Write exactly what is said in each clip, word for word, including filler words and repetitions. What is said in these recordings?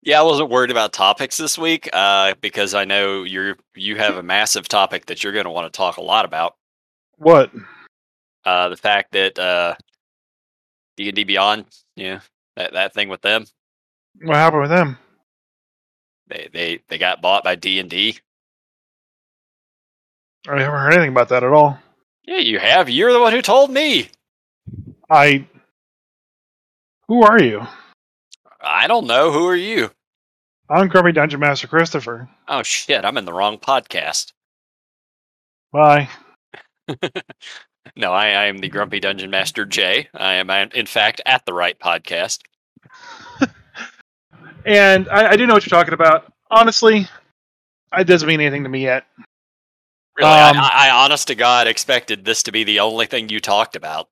Yeah, I wasn't worried about topics this week uh, because I know you're you have a massive topic that you're going to want to talk a lot about. What? Uh, the fact that uh, D and D Beyond, yeah, that that thing with them, What happened with them? they they they got bought by D and D. I haven't heard anything about that at all. Yeah, you have. You're the one who told me. I. Who are you? I don't know. Who are you? I'm Grumpy Dungeon Master Christopher. Oh shit! I'm in the wrong podcast. Bye. No, I, I am the Grumpy Dungeon Master Jay. I am, in fact, at the right podcast. And I, I do know what you're talking about. Honestly, it doesn't mean anything to me yet. Really, Um, I, I, honest to God, expected this to be the only thing you talked about.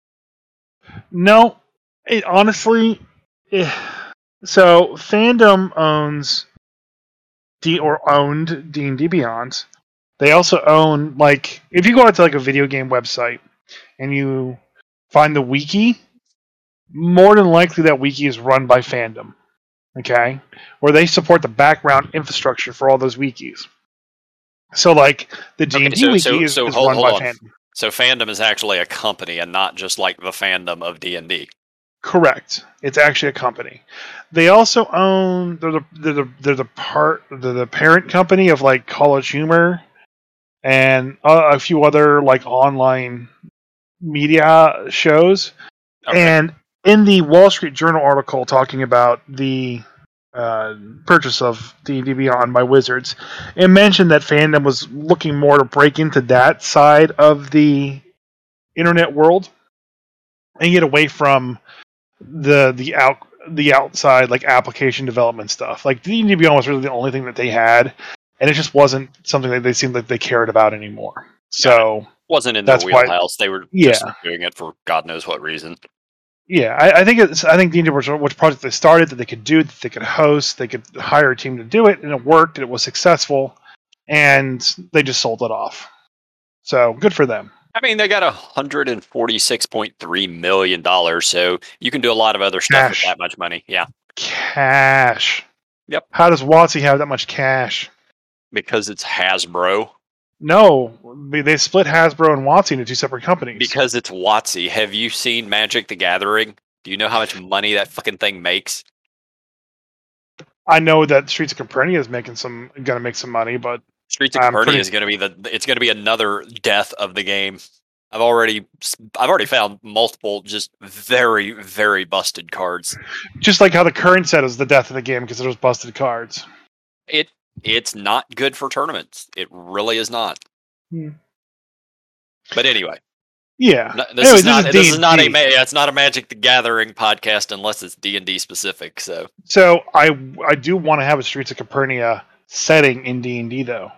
No, it honestly. eh, So Fandom owns D or owned D and D Beyond. They also own, like, if you go out to like a video game website and you find the wiki, more than likely that wiki is run by Fandom. Okay, where they support the background infrastructure for all those wikis. So, like, the D and D Okay, so wiki so is, so is hold run hold by on. Fandom. So fandom is actually a company and not just like the fandom of D and D. Correct. It's actually a company. They also own. They're the they're the, they're the part they're the parent company of like College Humor and a, a few other like online media shows. Okay. And in the Wall Street Journal article talking about the uh, purchase of D and D Beyond by Wizards, it mentioned that Fandom was looking more to break into that side of the internet world and get away from the the out the outside like application development stuff. Like D and D Beyond was really the only thing that they had, and it just wasn't something that they seemed like they cared about anymore. So wasn't in their that's why, wheelhouse. They were yeah, just doing it for God knows what reason. yeah. I, I think it's I think D and D was which project they started that they could do, that they could host, they could hire a team to do it, and it worked, and it was successful, and they just sold it off. So good for them. I mean, they got a hundred and forty-six point three million dollars, so you can do a lot of other stuff Cash. with that much money. Yeah, Cash. Yep. How does WotC have that much cash? because it's Hasbro. No, they split Hasbro and WotC into two separate companies. Because it's WotC. Have you seen Magic the Gathering? Do you know how much money that fucking thing makes? I know that Streets of Capernia is making some, gonna make some money, but Streets of I'm Capernia pretty- is going to be the. It's going to be another death of the game. I've already, I've already found multiple just very, very busted cards. just like how the current set is the death of the game because there's busted cards. It, it's not good for tournaments. It really is not. Hmm. But anyway, Yeah. no, this, Anyways, is not, this is this is not a. D and D. ma- It's not a Magic the Gathering podcast unless it's D and D specific. So So I I do want to have a Streets of Capernia setting in D and D though.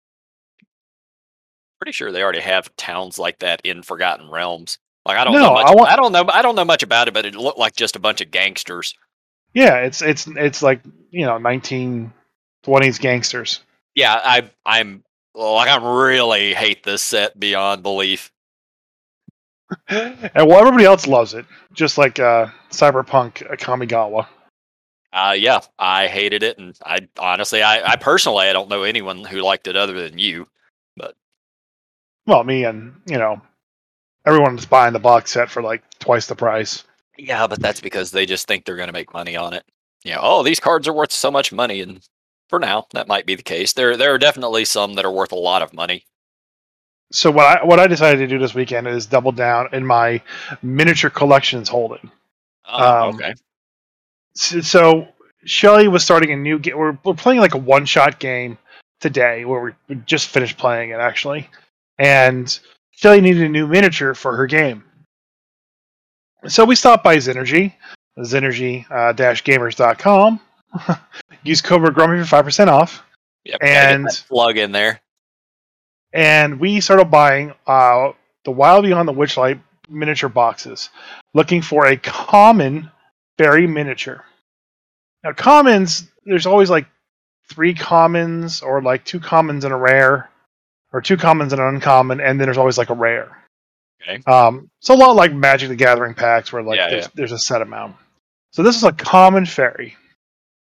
pretty sure they already have towns like that in Forgotten Realms. Like I don't No, know much. I want- I don't know. I don't know much about it, but it looked like just a bunch of gangsters. Yeah, it's it's it's like, you know, nineteen twenties gangsters. Yeah, I I'm like I really hate this set beyond belief. And well, everybody else loves it, just like uh, Cyberpunk uh, Kamigawa. Uh, yeah, I hated it, and I honestly, I, I personally, I don't know anyone who liked it other than you. But Well, me and, you know, everyone's buying the box set for like twice the price. yeah, but that's because they just think they're going to make money on it. You know, oh, these cards are worth so much money, and for now, that might be the case. There, there are definitely some that are worth a lot of money. So what I what I decided to do this weekend is double down in my miniature collections holding. Oh, Um, okay. So, so Shelly was starting a new game. We're, we're playing like a one shot game today where we, we just finished playing it actually, and Shelly needed a new miniature for her game. So we stopped by Zynergy, Zynergy uh, gamers dot com. Use code Grumpy for five percent off. Yep, gotta get and that plug in there. and we started buying uh, the Wild Beyond the Witchlight miniature boxes, looking for a common fairy miniature. Now, commons, there's always like three commons, or like two commons and a rare, or two commons and an uncommon, and then there's always like a rare. Okay. Um, so a lot like Magic the Gathering packs, where like Yeah, there's, yeah. there's a set amount. So this is a common fairy.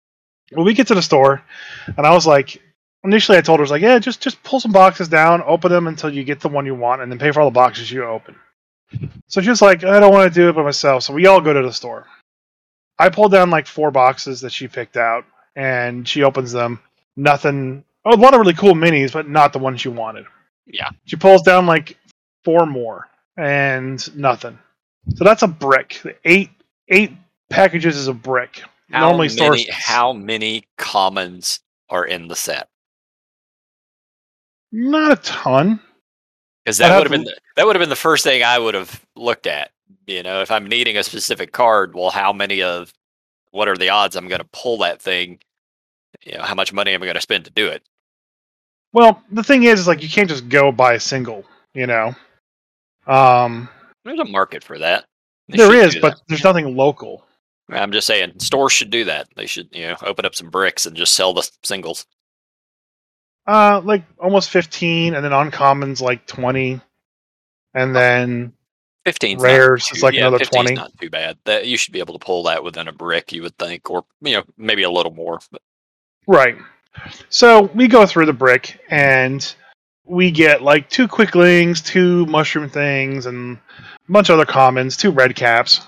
Well, we get to the store, and I was like, initially I told her, I was like, yeah, just just pull some boxes down, open them until you get the one you want, and then pay for all the boxes you open. So she was like, I don't want to do it by myself. So we all go to the store. I pulled down like four boxes that she picked out, and she opens them. Nothing. Oh, a lot of really cool minis, but not the one she wanted. Yeah. She pulls down like four more, and nothing. So that's a brick. Eight eight packages is a brick. How Normally many? stores. How many commons are in the set? Not a ton. Because I'd that have would have been to- the, that would have been the first thing I would have looked at. You know, if I'm needing a specific card, well, how many of what are the odds I'm going to pull that thing? You know, how much money am I going to spend to do it? Well, the thing is, is like you can't just go buy a single. You know. Um, There's a market for that. They there should is, do but that. there's nothing local. I'm just saying, stores should do that. They should, you know, open up some bricks and just sell the singles. Uh, like almost fifteen, and then uncommons like twenty, and then Fifteen's not rares too. is like Yeah, another fifteen's twenty. not too bad. That you should be able to pull that within a brick, you would think, or you know, maybe a little more. But Right. So we go through the brick, and we get like two quicklings, two mushroom things, and a bunch of other commons, two red caps.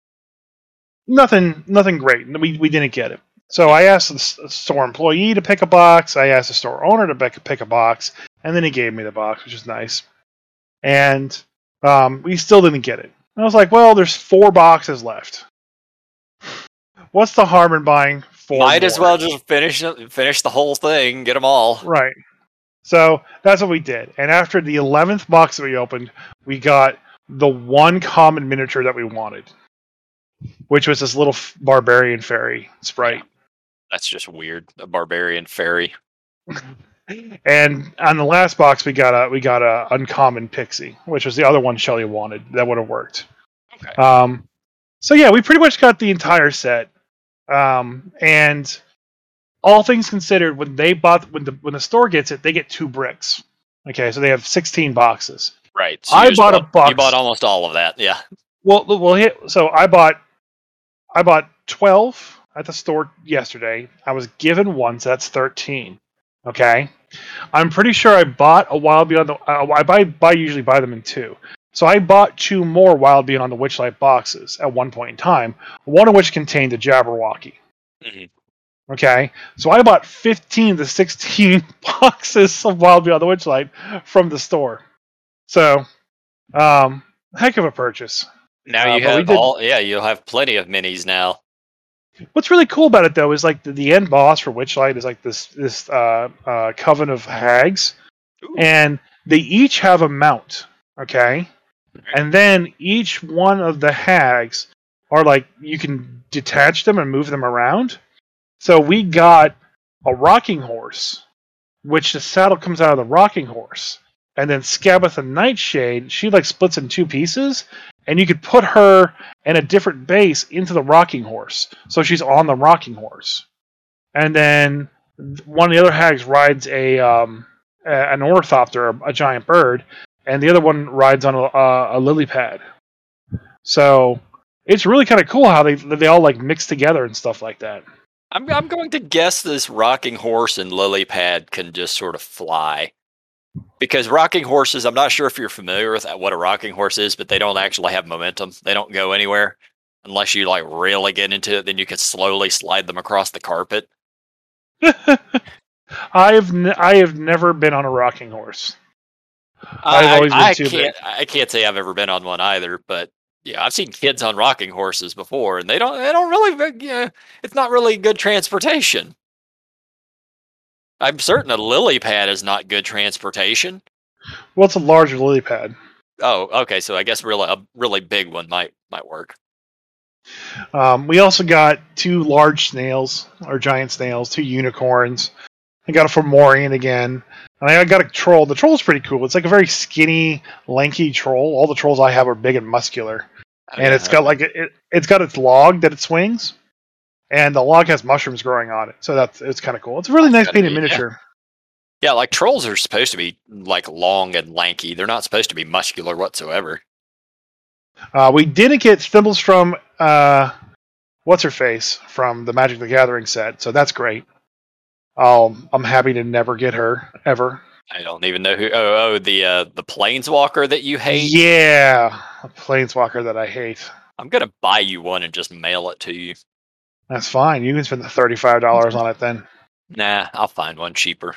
Nothing, nothing great. We we didn't get it. So I asked the s- store employee to pick a box. I asked the store owner to pick, pick a box, and then he gave me the box, which is nice. And um, we still didn't get it. And I was like, well, there's four boxes left. What's the harm in buying four might more? as well just finish it- finish the whole thing, get them all. Right. So that's what we did. And after the eleventh box that we opened, we got the one common miniature that we wanted, which was this little f- barbarian fairy sprite. That's just weird. A barbarian fairy. And on the last box, we got a we got a uncommon pixie, which was the other one Shelly wanted. That would have worked. Okay. Um, so yeah, we pretty much got the entire set. Um, and all things considered, when they bought when the when the store gets it, they get two bricks. Okay, so they have sixteen boxes. Right. So I you just bought a box. You bought almost all of that. Yeah. Well, well, hit. So I bought, I bought twelve at the store yesterday. I was given one, so that's thirteen. Okay, I'm pretty sure I bought a Wild Beyond the. Uh, I buy, buy usually buy them in two. So I bought two more Wild Beyond the Witchlight boxes at one point in time. One of which contained a Jabberwocky. Mm-hmm. Okay, so I bought fifteen to sixteen boxes of Wild Beyond the Witchlight from the store. So, um, heck of a purchase. Now Uh, you but we have did- all. Yeah, you'll have plenty of minis now. What's really cool about it, though, is like the, the end boss for Witchlight is like this this uh, uh, coven of hags, Ooh. and they each have a mount. Okay, and then each one of the hags are like you can detach them and move them around. So we got a rocking horse, which the saddle comes out of the rocking horse, and then Scabatha Nightshade, she like splits in two pieces, and you could put her and a different base into the rocking horse, so she's on the rocking horse. And then one of the other hags rides a um, a- an ornithopter, a, a giant bird, and the other one rides on a, a, a lily pad. So it's really kind of cool how they they all like mix together and stuff like that. I'm I'm going to guess this rocking horse and lily pad can just sort of fly. Because rocking horses, I'm not sure if you're familiar with what a rocking horse is, but they don't actually have momentum. They don't go anywhere unless you like really get into it. Then you can slowly slide them across the carpet. I've n- I have never been on a rocking horse. I've I, always been I too can't I can't say I've ever been on one either, but yeah, I've seen kids on rocking horses before, and they don't they don't really yeah, it's not really good transportation. I'm certain a lily pad is not good transportation. Well, it's a larger lily pad. Oh, okay, so I guess really a really big one might might work. Um, we also got two large snails, or giant snails, two unicorns. I got a Fomorian again. And I got a troll. The troll's pretty cool. It's like a very skinny, lanky troll. All the trolls I have are big and muscular. Oh, and yeah, it's got like it, it's got its log that it swings, and the log has mushrooms growing on it. So that's it's kind of cool. It's a really nice gotta painted be, yeah. miniature. Yeah, like trolls are supposed to be like long and lanky. They're not supposed to be muscular whatsoever. Uh, we didn't get Thimblestrom uh, what's her face from the Magic the Gathering set, so that's great. Um, I'm happy to never get her ever. I don't even know who. Oh, oh, the uh, the planeswalker that you hate. Yeah, a planeswalker that I hate. I'm gonna buy you one and just mail it to you. That's fine. You can spend the thirty-five dollars on it then. Nah, I'll find one cheaper.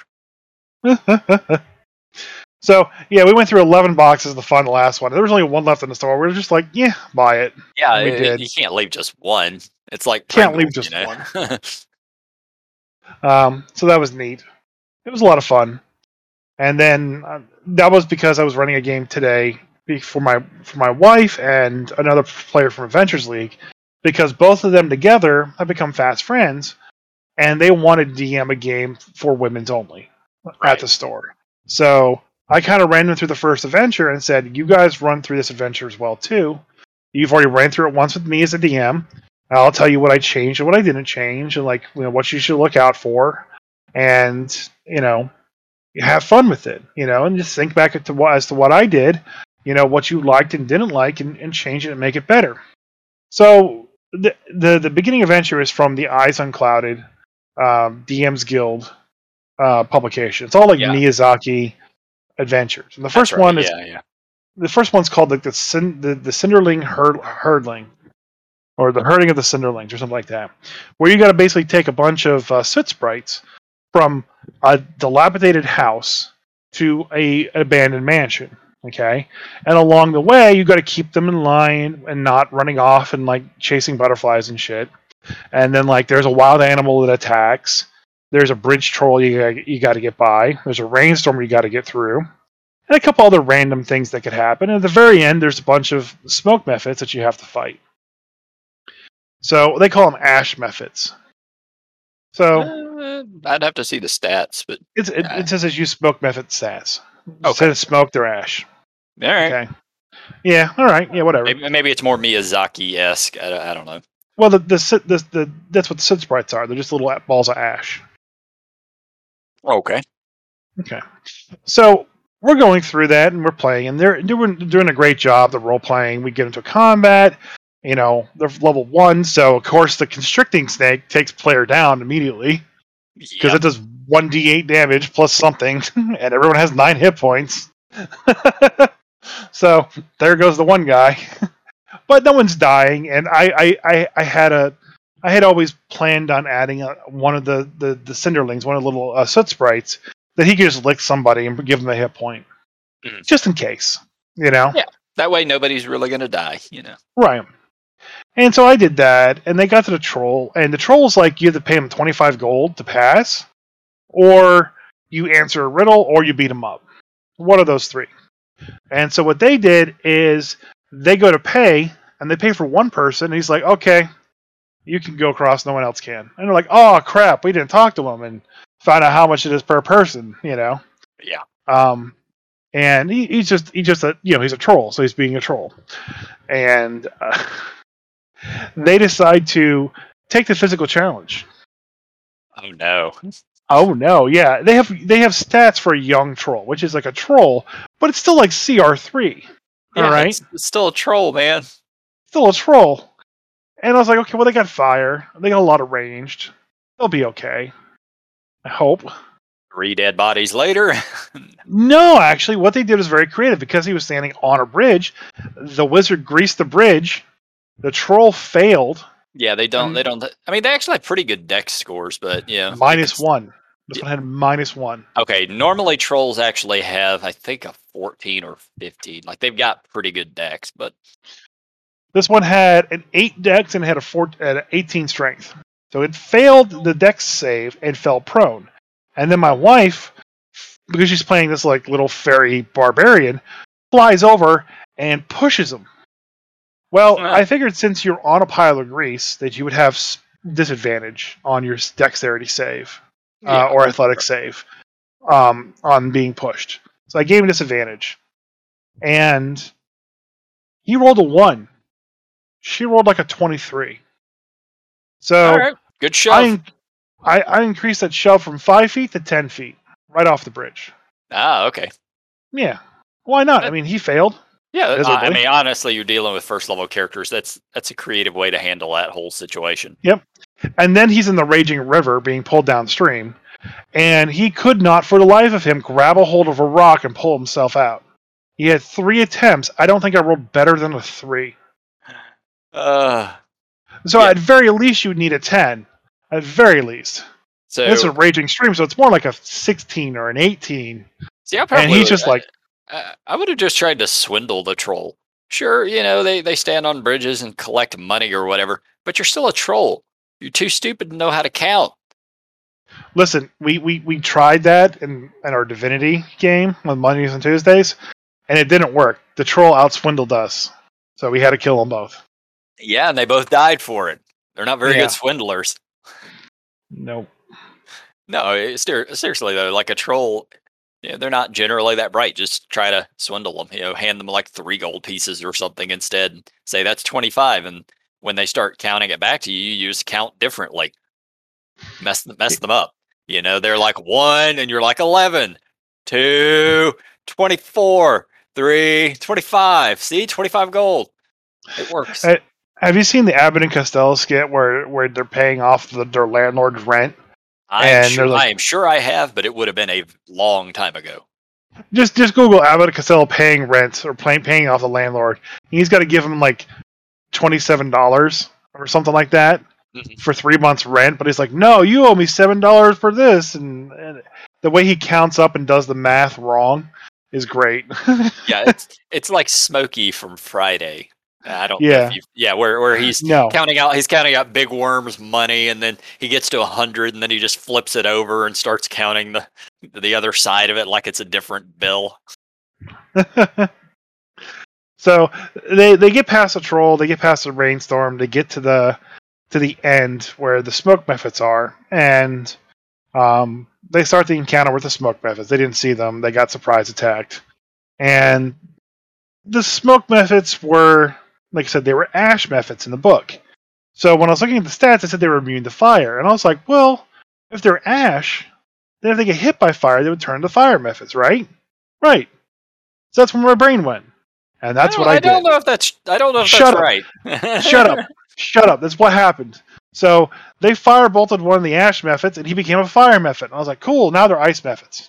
So yeah, we went through eleven boxes to find the last one. There was only one left in the store. We were just like, yeah, buy it. Yeah, And we it- did. you can't leave just one. It's like Can't leave Pringles, just you know? one. Um, so that was neat. It was a lot of fun. And then uh, that was because I was running a game today for my for my wife and another player from Adventures League, because both of them together have become fast friends, and they wanted to D M a game for women's only Right. at the store. So I kind of ran them through the first adventure and said, "You guys run through this adventure as well too. You've already ran through it once with me as a D M. I'll tell you what I changed and what I didn't change, and like you know what you should look out for, and you know." Have fun with it, you know, and just think back to what, as to what I did, you know, what you liked and didn't like, and, and change it and make it better. So the the, the beginning adventure is from the Eyes Unclouded um, D Ms Guild uh, publication. It's all like Yeah. Miyazaki adventures. And the That's first right, one is yeah, yeah. the first one's called like the Cin- the, the Cinderling herd, Herdling, or the Herding of the Cinderlings, or something like that, where you got to basically take a bunch of uh, soot sprites from a dilapidated house to a an abandoned mansion. Okay, and along the way, you got to keep them in line and not running off and like chasing butterflies and shit. And then like there's a wild animal that attacks. There's a bridge troll you gotta, you got to get by. There's a rainstorm you got to get through, and a couple other random things that could happen. And at the very end, there's a bunch of smoke methods that you have to fight. So they call them ash methods. So Uh, I'd have to see the stats, but it's, it, uh, it says as you smoke method stats. Okay. Instead of smoke, they're ash. all right. Okay. Yeah. All right. Yeah. Whatever. Maybe, maybe it's more Miyazaki esque. I, I don't know. Well, the, the the the that's what the soot sprites are. They're just little balls of ash. Okay. Okay. So we're going through that and we're playing, and they're doing doing a great job. The role playing. We get into combat. You know, they're level one, so of course the constricting snake takes player down immediately because Yep. it does one d eight damage plus something, and everyone has nine hit points. So there goes the one guy, but no one's dying. And I, I, I, I had a, I had always planned on adding a, one of the, the the Cinderlings, one of the little uh, soot sprites, that he could just lick somebody and give them a hit point, Mhm. just in case, you know. Yeah. That way, nobody's really gonna die. You know. Right. And so I did that, and they got to the troll, and the troll's like, you have to pay him twenty-five gold to pass, or you answer a riddle, or you beat him up. One of those three. And so what they did is they go to pay, and they pay for one person, and he's like, okay, you can go across, no one else can. And they're like, oh, crap, we didn't talk to him and find out how much it is per person, you know? Yeah. Um, and he, he's just, he just a, you know, he's a troll, so he's being a troll. And uh, they decide to take the physical challenge. Oh no. Oh no, yeah, they have they have stats for a young troll, which is like a troll, but it's still like C R three. Yeah, All right, it's, it's still a troll, man. still a troll. And I was like, okay, well they got fire, they got a lot of ranged, they'll be okay. I hope. Three dead bodies later. No, actually, what they did was very creative because he was standing on a bridge. The wizard greased the bridge. The troll failed. Yeah, they don't. Um, They don't. I mean, they actually have pretty good dex scores, but yeah, Minus it's- one. This one had minus one. Okay, normally trolls actually have, I think, a fourteen or fifteen. Like they've got pretty good dex, but This one had an eight dex and had a four, had an eighteen strength. So it failed the dex save and fell prone. And then my wife, because she's playing this like little fairy barbarian, flies over and pushes him. Well, Huh. I figured since you're on a pile of grease that you would have s- disadvantage on your s- dexterity save uh, Yeah. or athletic save um, on being pushed. So I gave him disadvantage. And he rolled a one. She rolled like a twenty-three. So all right, good shove. I, in- I I increased that shove from five feet to ten feet, right off the bridge. Ah, okay. Yeah, why not? I mean, he failed. Yeah, I I miserably. mean, honestly, you're dealing with first level characters. That's that's a creative way to handle that whole situation. Yep. And then he's in the raging river being pulled downstream, and he could not, for the life of him, grab a hold of a rock and pull himself out. He had three attempts. I don't think I rolled better than a three. Uh, So yeah. at very least, you'd need a ten. At very least. And this is a So raging stream, so it's more like a sixteen or an eighteen. see, I And probably he's would. just like, I, I would have just tried to swindle the troll. Sure, you know they they stand on bridges and collect money or whatever, but you're still a troll. You're too stupid to know how to count. listen, we, we, we tried that in, in our Divinity game on Mondays and Tuesdays, and it didn't work. The troll outswindled us. So we had to kill them both. Yeah, and they both died for it. They're not very Yeah. good swindlers. Nope. No, it- ser- seriously though, like a troll, you know, they're not generally that bright. Just try to swindle them. You know, hand them like three gold pieces or something instead. And say that's twenty-five, and when they start counting it back to you, you just count differently. Mess them, mess them up. You know, they're like one, and you're like eleven, two, twenty-four, three, twenty-five. See, twenty-five gold. It works. Hey, have you seen the Abbott and Costello skit where, where they're paying off the, their landlord's rent? I'm and sure. they're like- I am sure I have, but it would have been a long time ago. Just just Google Abbott and Costello paying rent or paying, paying off the landlord. He's got to give him like twenty-seven dollars or something like that Mhm. for three months rent. But he's like, no, you owe me seven dollars for this. And, and the way he counts up and does the math wrong is great. Yeah, it's it's like Smokey from Friday. I don't know Yeah. if you yeah, where where he's No. counting out he's counting out Big Worm's money, and then he gets to a hundred, and then he just flips it over and starts counting the the other side of it like it's a different bill. So they they get past the troll, they get past the rainstorm, they get to the to the end where the smoke methods are, and um, they start the encounter with the smoke methods. They didn't see them; they got surprise attacked, and the smoke methods were, like I said, they were ash methods in the book. So when I was looking at the stats, it said they were immune to fire, and I was like, well, if they're ash, then if they get hit by fire, they would turn to fire methods, right? Right. So that's where my brain went. And that's I what I, I did. don't know if that's I don't know if Shut that's up. right. Shut up. Shut up. That's what happened. So they fire bolted one of the ash methods, and he became a fire method. And I was like, cool, now they're ice methods.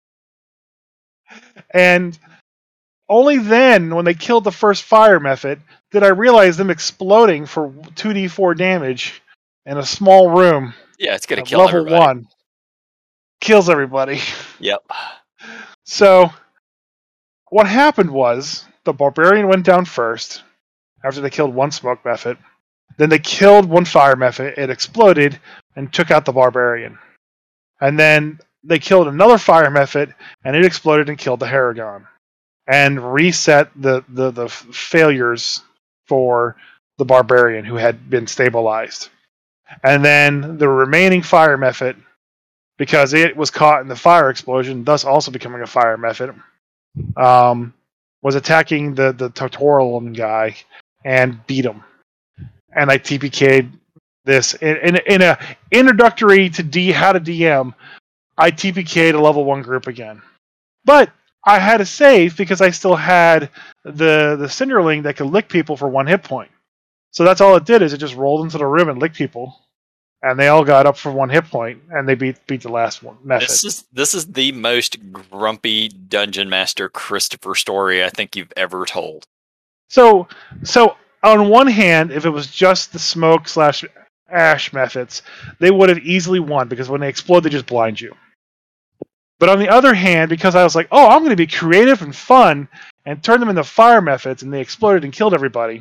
And only then, when they killed the first fire method, did I realize them exploding for two d four damage in a small room Yeah, it's gonna at kill level everybody. one. Kills everybody. Yep. So, what happened was the barbarian went down first after they killed one smoke method. Then they killed one fire method. It exploded and took out the barbarian. And then they killed another fire method, and it exploded and killed the Haragon. And reset the, the, the failures for the barbarian who had been stabilized. And then the remaining fire method, because it was caught in the fire explosion, thus also becoming a fire method, um, was attacking the, the Tortorian guy and beat him. And I T P K'd this in, in, in a introductory to D how to D M. I T P K'd a level one group again, but I had a save because I still had the the Cinderling that could lick people for one hit point. So that's all it did is it just rolled into the room and licked people, and they all got up for one hit point, and they beat beat the last one method. This is this is the most grumpy dungeon master Christopher story I think you've ever told. So so on one hand, if it was just the smoke slash ash methods, they would have easily won because when they explode, they just blind you. But on the other hand, because I was like, oh, I'm going to be creative and fun and turn them into fire methods, and they exploded and killed everybody,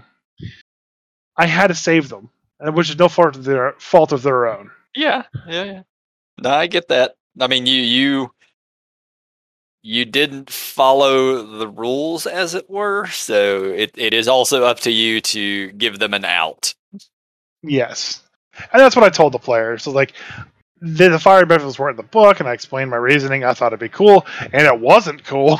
I had to save them, which is no fault of their fault of their own. Yeah, yeah, yeah. No, I get that. I mean, you you you didn't follow the rules, as it were, so it, it is also up to you to give them an out. Yes. And that's what I told the players. So, like, the, the fire methods weren't in the book, and I explained my reasoning. I thought it'd be cool, and it wasn't cool.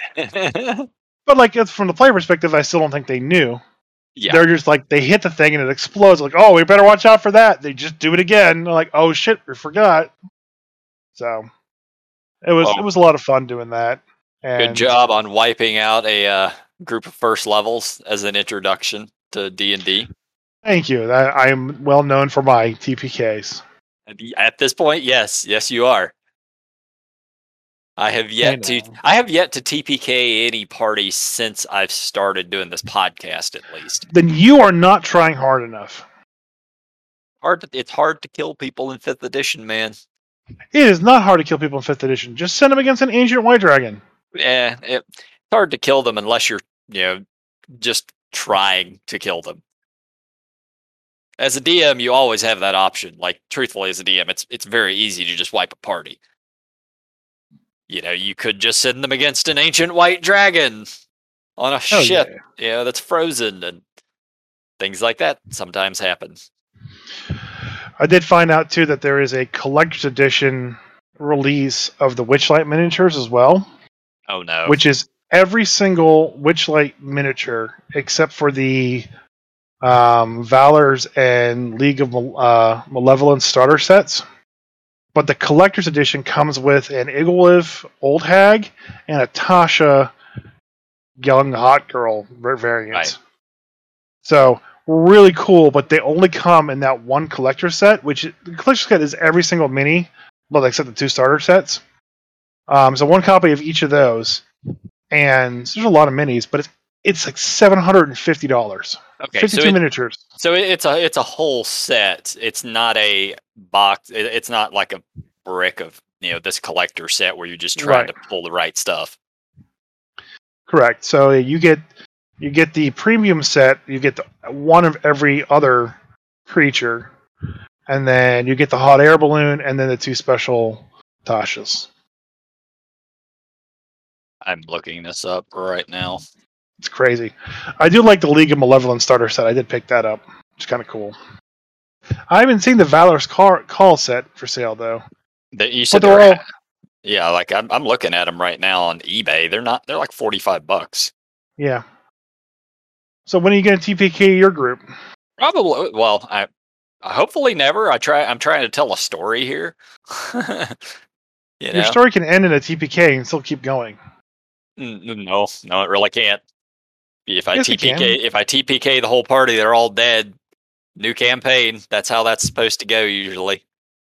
But, like, it's from the player perspective, I still don't think they knew. Yeah. They're just like, they hit the thing and it explodes. Like, oh, we better watch out for that. They just do it again. They're like, oh shit, we forgot. So it was Well, it was a lot of fun doing that. And good job on wiping out a uh, group of first levels as an introduction to D and D. Thank you. I, I'm well known for my T P Ks. At this point, yes, yes, you are. I have yet to. I have yet to T P K any party since I've started doing this podcast. At least, then you are not trying hard enough. Hard. To, it's hard to kill people in fifth edition, man. It is not hard to kill people in fifth edition. Just send them against an ancient white dragon. Yeah, it, it's hard to kill them unless you're, you know, just trying to kill them. As a D M, you always have that option. Like, truthfully, as a D M, it's it's very easy to just wipe a party. You know, you could just send them against an ancient white dragon on a Oh, ship, yeah. you know, that's frozen, and things like that sometimes happen. I did find out too that there is a collector's edition release of the Witchlight miniatures as well. Oh no! Which is every single Witchlight miniature except for the um, Valors and League of uh, Malevolence starter sets. But the collector's edition comes with an Igolith Old Hag and a Tasha Young Hot Girl variant. Right. So really cool, but they only come in that one collector set, which the collector set is every single mini, well, except the two starter sets. Um, so one copy of each of those, and there's a lot of minis, but it's it's like seven hundred and fifty dollars. Okay, fifty-two so it, miniatures. So it's a it's a whole set. It's not a box. It, it's not like a brick of, you know, this collector set where you're just trying Right. to pull the right stuff. Correct. So you get you get the premium set. You get the, one of every other creature, and then you get the hot air balloon, and then the two special Tashas. I'm looking this up right now. It's crazy. I do like the League of Malevolence starter set. I did pick that up. It's kind of cool. I haven't seen the Valor's Call, call set for sale though. That you said But they're they're all, at- yeah, like I'm I'm looking at them right now on eBay. They're not. They're like forty-five bucks. yeah. So when are you going to T P K your group? Probably. Well, I hopefully never. I try. I'm trying to tell a story here. you Your know? story can end in a T P K and still keep going. N- No, no, it really can't. If I Yes, it T P K, can. if I T P K the whole party, they're all dead. New campaign. That's how that's supposed to go usually.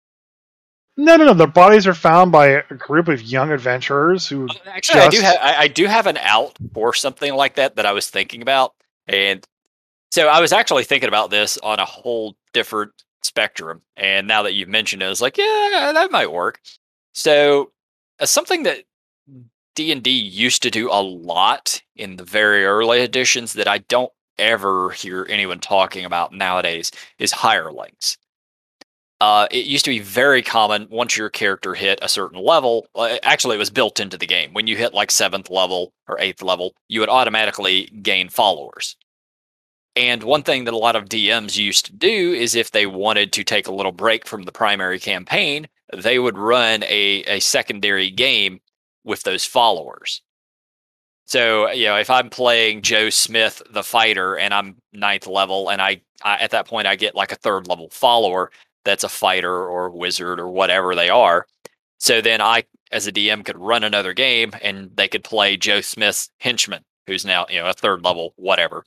No, no, no. The bodies are found by a group of young adventurers who. Actually, I do just- have I, I do have an out for something like that that I was thinking about, and so I was actually thinking about this on a whole different spectrum. And now that you've mentioned it, I was like, yeah, that might work. So, uh, something that D and D used to do a lot in the very early editions that I don't ever hear anyone talking about nowadays is hirelings. Uh, it used to be very common once your character hit a certain level. Uh, actually, it was built into the game. When you hit like seventh level or eighth level, you would automatically gain followers. And one thing that a lot of D Ms used to do is if they wanted to take a little break from the primary campaign, they would run a, a secondary game with those followers. So, you know, if I'm playing Joe Smith, the fighter, and I'm ninth level, and I, I at that point I get like a third level follower that's a fighter or wizard or whatever they are. So then I, as a D M, could run another game, and they could play Joe Smith's henchman, who's now, you know, a third level whatever.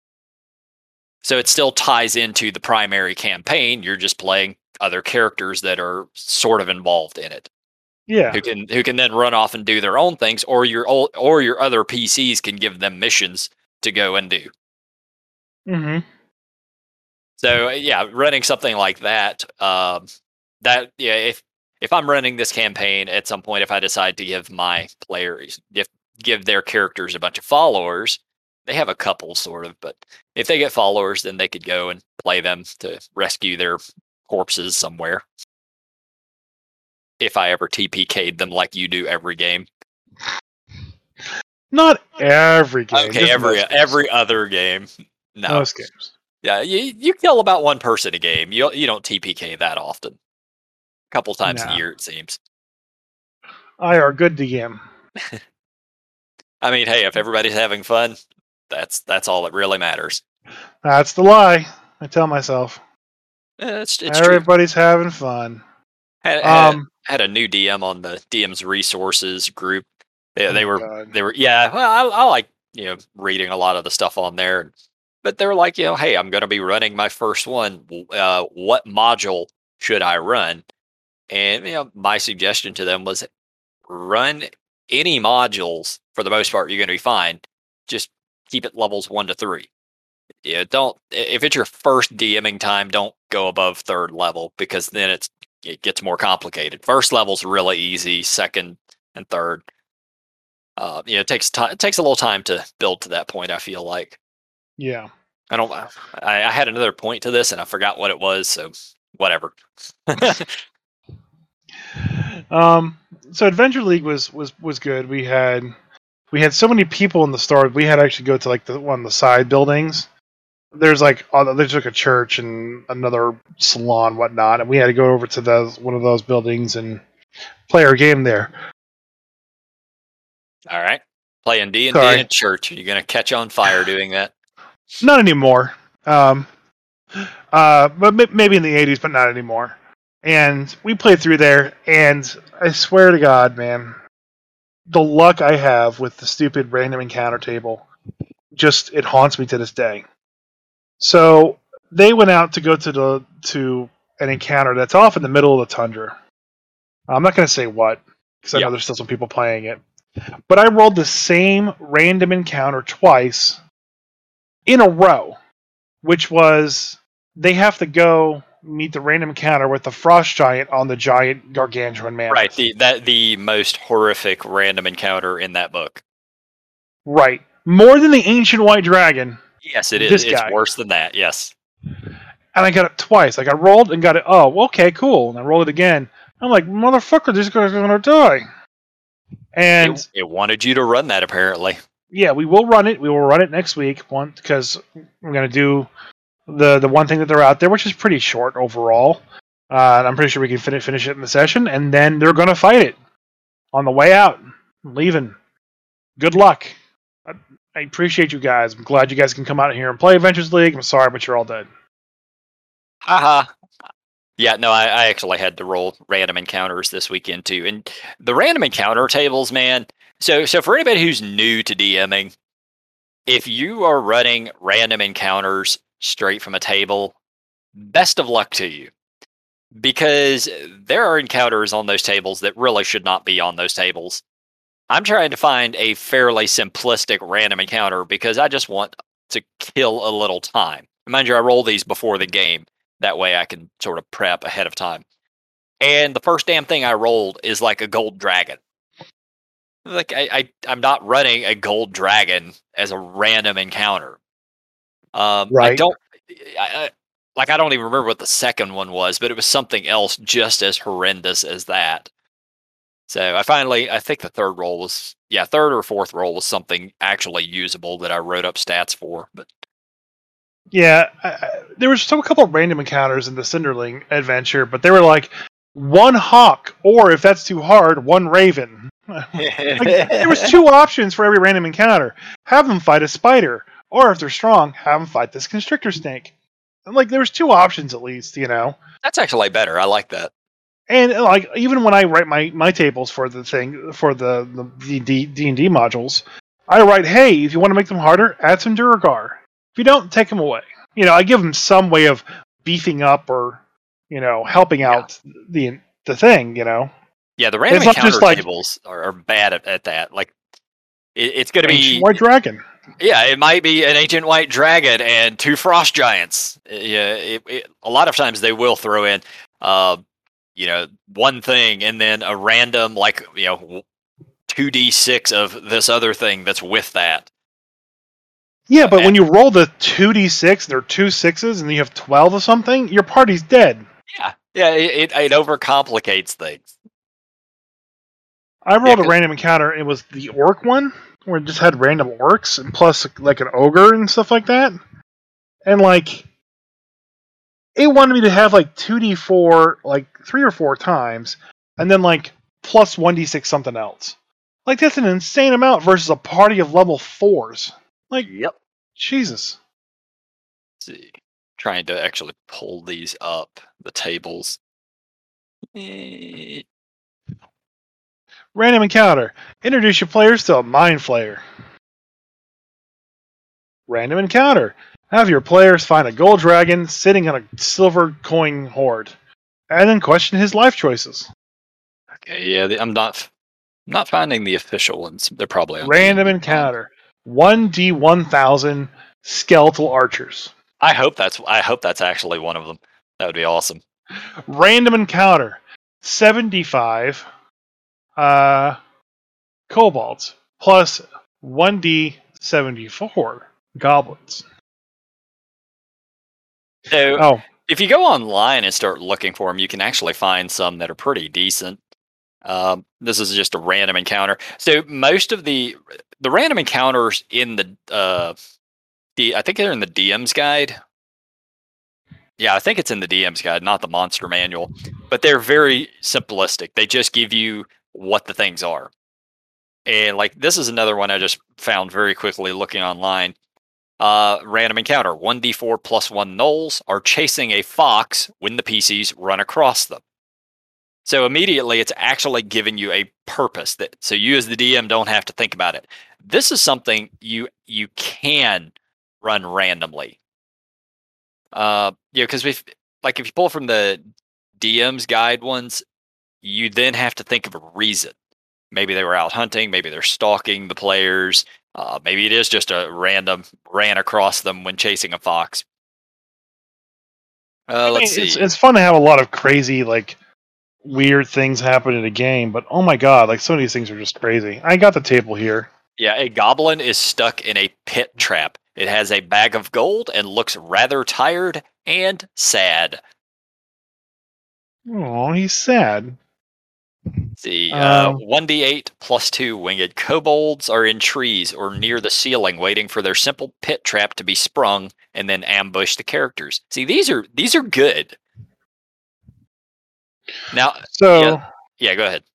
So it still ties into the primary campaign. You're just playing other characters that are sort of involved in it. Yeah. Who can who can then run off and do their own things, or your old, or your other P Cs can give them missions to go and do. Mm-hmm. So yeah, running something like that, um, that yeah, if if I'm running this campaign at some point, if I decide to give my players, if give their characters a bunch of followers, they have a couple sort of, but if they get followers, then they could go and play them to rescue their corpses somewhere. If I ever T P K'd them like you do every game. Not every game. Okay, just every most games. every other game. No. Most games. Yeah, you you kill about one person a game. You you don't T P K that often. A couple times No. a year it seems. I are good D M. I mean, hey, if everybody's having fun, that's that's all that really matters. That's the lie. I tell myself. Eh, it's it's true. Everybody's having fun. Had, had, Um, had a new D M on the D M's resources group. They, Oh they my were God. they were yeah. Well, I, I like you know, reading a lot of the stuff on there. But they're like, you know, hey, I'm going to be running my first one. w- Uh, what module should I run? And you know, my suggestion to them was run any modules for the most part. You're going to be fine. Just keep it levels one to three. Yeah, don't if it's your first DMing time, don't go above third level because then it's it gets more complicated. First level's really easy. Second and third, uh, you know, it takes time. It takes a little time to build to that point. I feel like Yeah. I don't. I, I had another point to this and I forgot what it was. So whatever. Um, so Adventure League was was was good. We had we had so many people in the store. We had to actually go to like the one of the side buildings. There's like oh, there's like a church and another salon, whatnot, and we had to go over to those one of those buildings and play our game there. All right, playing D and D in Sorry, a church. Are you gonna catch on fire doing that? not anymore. Um, uh, but m- maybe in the eighties, but not anymore. And we played through there, and I swear to God, man, the luck I have with the stupid random encounter table just it haunts me to this day. So they went out to go to the to an encounter that's off in the middle of the tundra. I'm not going to say what because I Yeah. know there's still some people playing it. But I rolled the same random encounter twice in a row, which was they have to go meet the random encounter with the frost giant on the giant gargantuan Right. mammoth. The that the most horrific random encounter in that book. Right. More than the ancient white dragon, Yes, it is. this It's guy. worse than that. Yes. And I got it twice. Like I rolled and got it. Oh, okay, cool. And I rolled it again. I'm like, motherfucker, this guy's gonna die. It And it wanted you to run that apparently. yeah, we will run it. We will run it next week. One because we're gonna do the the one thing that they're out there, which is pretty short overall. Uh, and I'm pretty sure we can finish finish it in the session, and then they're gonna fight it on the way out, leaving. Good luck. I, I appreciate you guys. I'm glad you guys can come out here and play Adventures League. I'm sorry, but you're all dead. Haha. Yeah, no, I, I actually had to roll random encounters this weekend too. And the random encounter tables, man. So so for anybody who's new to DMing, if you are running random encounters straight from a table, best of luck to you. Because there are encounters on those tables that really should not be on those tables. I'm trying to find a fairly simplistic random encounter because I just want to kill a little time. Mind you, I roll these before the game. That way I can sort of prep ahead of time. And the first damn thing I rolled is like a gold dragon. Like I, I I'm not running a gold dragon as a random encounter. Um, I Right. don't I, I, like I don't even remember what the second one was, but it was something else just as horrendous as that. So I finally, I think the third roll was, yeah, third or fourth roll was something actually usable that I wrote up stats for. But Yeah, I, I, there was still a couple of random encounters in the Cinderling adventure, but they were like one hawk, or if that's too hard, one raven. Like there was two options for every random encounter: have them fight a spider, or if they're strong, have them fight this constrictor snake. And like there was two options at least, you know. that's actually better. I like that. And like even when I write my, my tables for the thing for the the D and D modules, I write, hey, if you want to make them harder, add some Duragar. If you don't, take them away. You know, I give them some way of beefing up or you know helping Yeah. out the the thing. You know, Yeah, the random it's not just encounter like tables are, are bad at, at that. Like, it, it's going to ancient be, white dragon. yeah, it might be an ancient white dragon and two frost giants. Uh, Yeah, it, it, a lot of times they will throw in, uh, you know, one thing and then a random, like, you know, two d six of this other thing that's with that. Yeah, Uh, but and when you roll the two d six, there are two sixes, and you have twelve of something, your party's dead. yeah, yeah, it, it, it overcomplicates things. I Yeah, rolled a 'cause- random encounter. It was the orc one, where it just had random orcs and plus like an ogre and stuff like that. And like it wanted me to have like two d four like three or four times, and then like plus one d six something else. Like that's an insane amount versus a party of level fours. Like yep. Jesus. Let's see, trying to actually pull these up, the tables. Eh, Random encounter. Introduce your players to a mind flayer. Random encounter. Have your players find a gold dragon sitting on a silver coin hoard, and then question his life choices. Okay, yeah, the, I'm not not finding the official ones. They're probably on Random D and D Beyond. encounter. one d one thousand skeletal archers. I hope that's I hope that's actually one of them. That would be awesome. Random encounter. seventy-five uh, kobolds plus one d seventy-four goblins. So Oh, if you go online and start looking for them, you can actually find some that are pretty decent. Um, this is just a random encounter. So most of the the random encounters in the uh, the I think they're in the D M's guide. Yeah, I think it's in the D M's guide, not the monster manual. But they're very simplistic. They just give you what the things are. And like this is another one I just found very quickly looking online. Uh, random encounter: one d four plus one gnolls are chasing a fox when the P Cs run across them. So immediately it's actually giving you a purpose that so you as the D M don't have to think about it. This is something you you can run randomly. Uh, yeah, because we like if you pull from the D M's guide ones, you then have to think of a reason. Maybe they were out hunting, maybe they're stalking the players, uh, maybe it is just a random ran across them when chasing a fox. Uh, I mean, let's see. it's it's fun to have a lot of crazy like weird things happen in a game, but oh my god, like some of these things are just crazy. I got the table here. Yeah, a goblin is stuck in a pit trap. It has a bag of gold and looks rather tired and sad. Oh, he's sad. Let's see, uh, Um, one d eight plus two winged kobolds are in trees or near the ceiling waiting for their simple pit trap to be sprung and then ambush the characters. See, these are these are good. Now, so yeah, yeah, go ahead.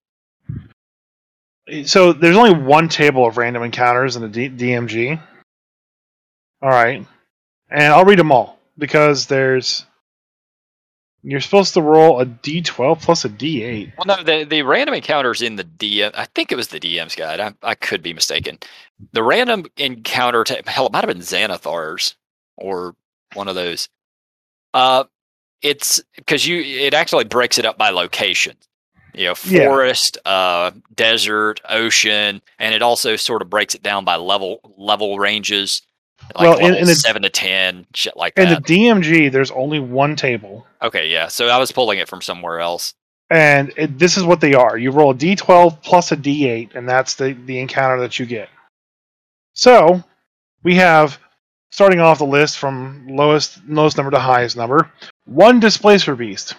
so there's only one table of random encounters in the D- DMG. All right, and I'll read them all because there's you're supposed to roll a D twelve plus a D eight. Well, no, the, the random encounters in the D M, I think it was the D M's guide. I, I could be mistaken. The random encounter, ta- hell, it might have been Xanathar's or one of those. Uh, it's because you it actually breaks it up by location. You know, Yeah. forest, uh, desert, ocean, and it also sort of breaks it down by level level ranges, like Well, in- level in the- seven to ten, shit like In the that. D M G, there's only one table, Okay, yeah. So I was pulling it from somewhere else. and it, this is what they are. You roll a D twelve plus a D eight, and that's the, the encounter that you get. So we have, starting off the list from lowest lowest number to highest number, one Displacer Beast,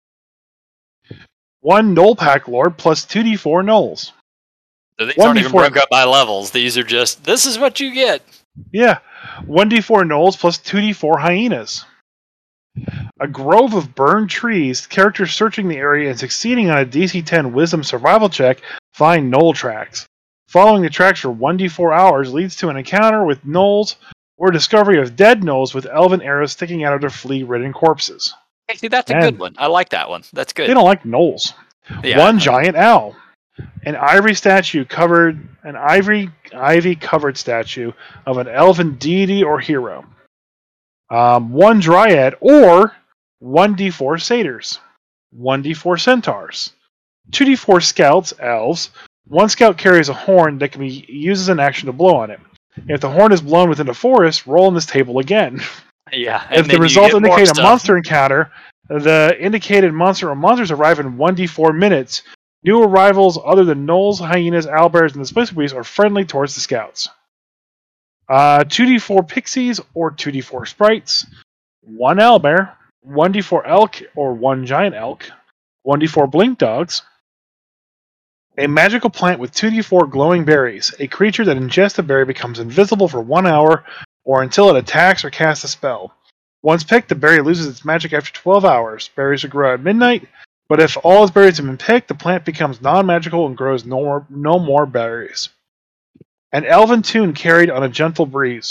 one Knoll Pack Lord plus two D four Knolls. So these one aren't D even four broken up by levels. These are just this is what you get. Yeah, one D four Knolls plus two D four Hyenas. A grove of burned trees, characters searching the area and succeeding on a D C ten Wisdom survival check find Gnoll tracks. Following the tracks for one d four hours leads to an encounter with Gnolls or discovery of dead Gnolls with elven arrows sticking out of their flea-ridden corpses. Hey, see, that's a Man. good one. I like that one. That's good. They don't like Gnolls. Yeah, One I- giant owl. An ivory statue covered an ivory ivy covered statue of an elven deity or hero. Um, one dryad or one d four satyrs. one d four centaurs. two d four scouts, elves. One scout carries a horn that can be used as an action to blow on it. If the horn is blown within a forest, roll on this table again. yeah. If and the then you result get more indicates a stuff. monster encounter, the indicated monster or monsters arrive in one d four minutes. New arrivals other than gnolls, hyenas, owlbears, and the Displacer Beast are friendly towards the scouts. Uh, two d four pixies or two d four sprites. one owlbear, one d four elk or one giant elk, one d four blink dogs. A magical plant with two d four glowing berries. A creature that ingests a berry becomes invisible for one hour or until it attacks or casts a spell. Once picked, the berry loses its magic after twelve hours. Berries will grow at midnight, but if all its berries have been picked, the plant becomes non-magical and grows no more, no more berries. An elven tune carried on a gentle breeze.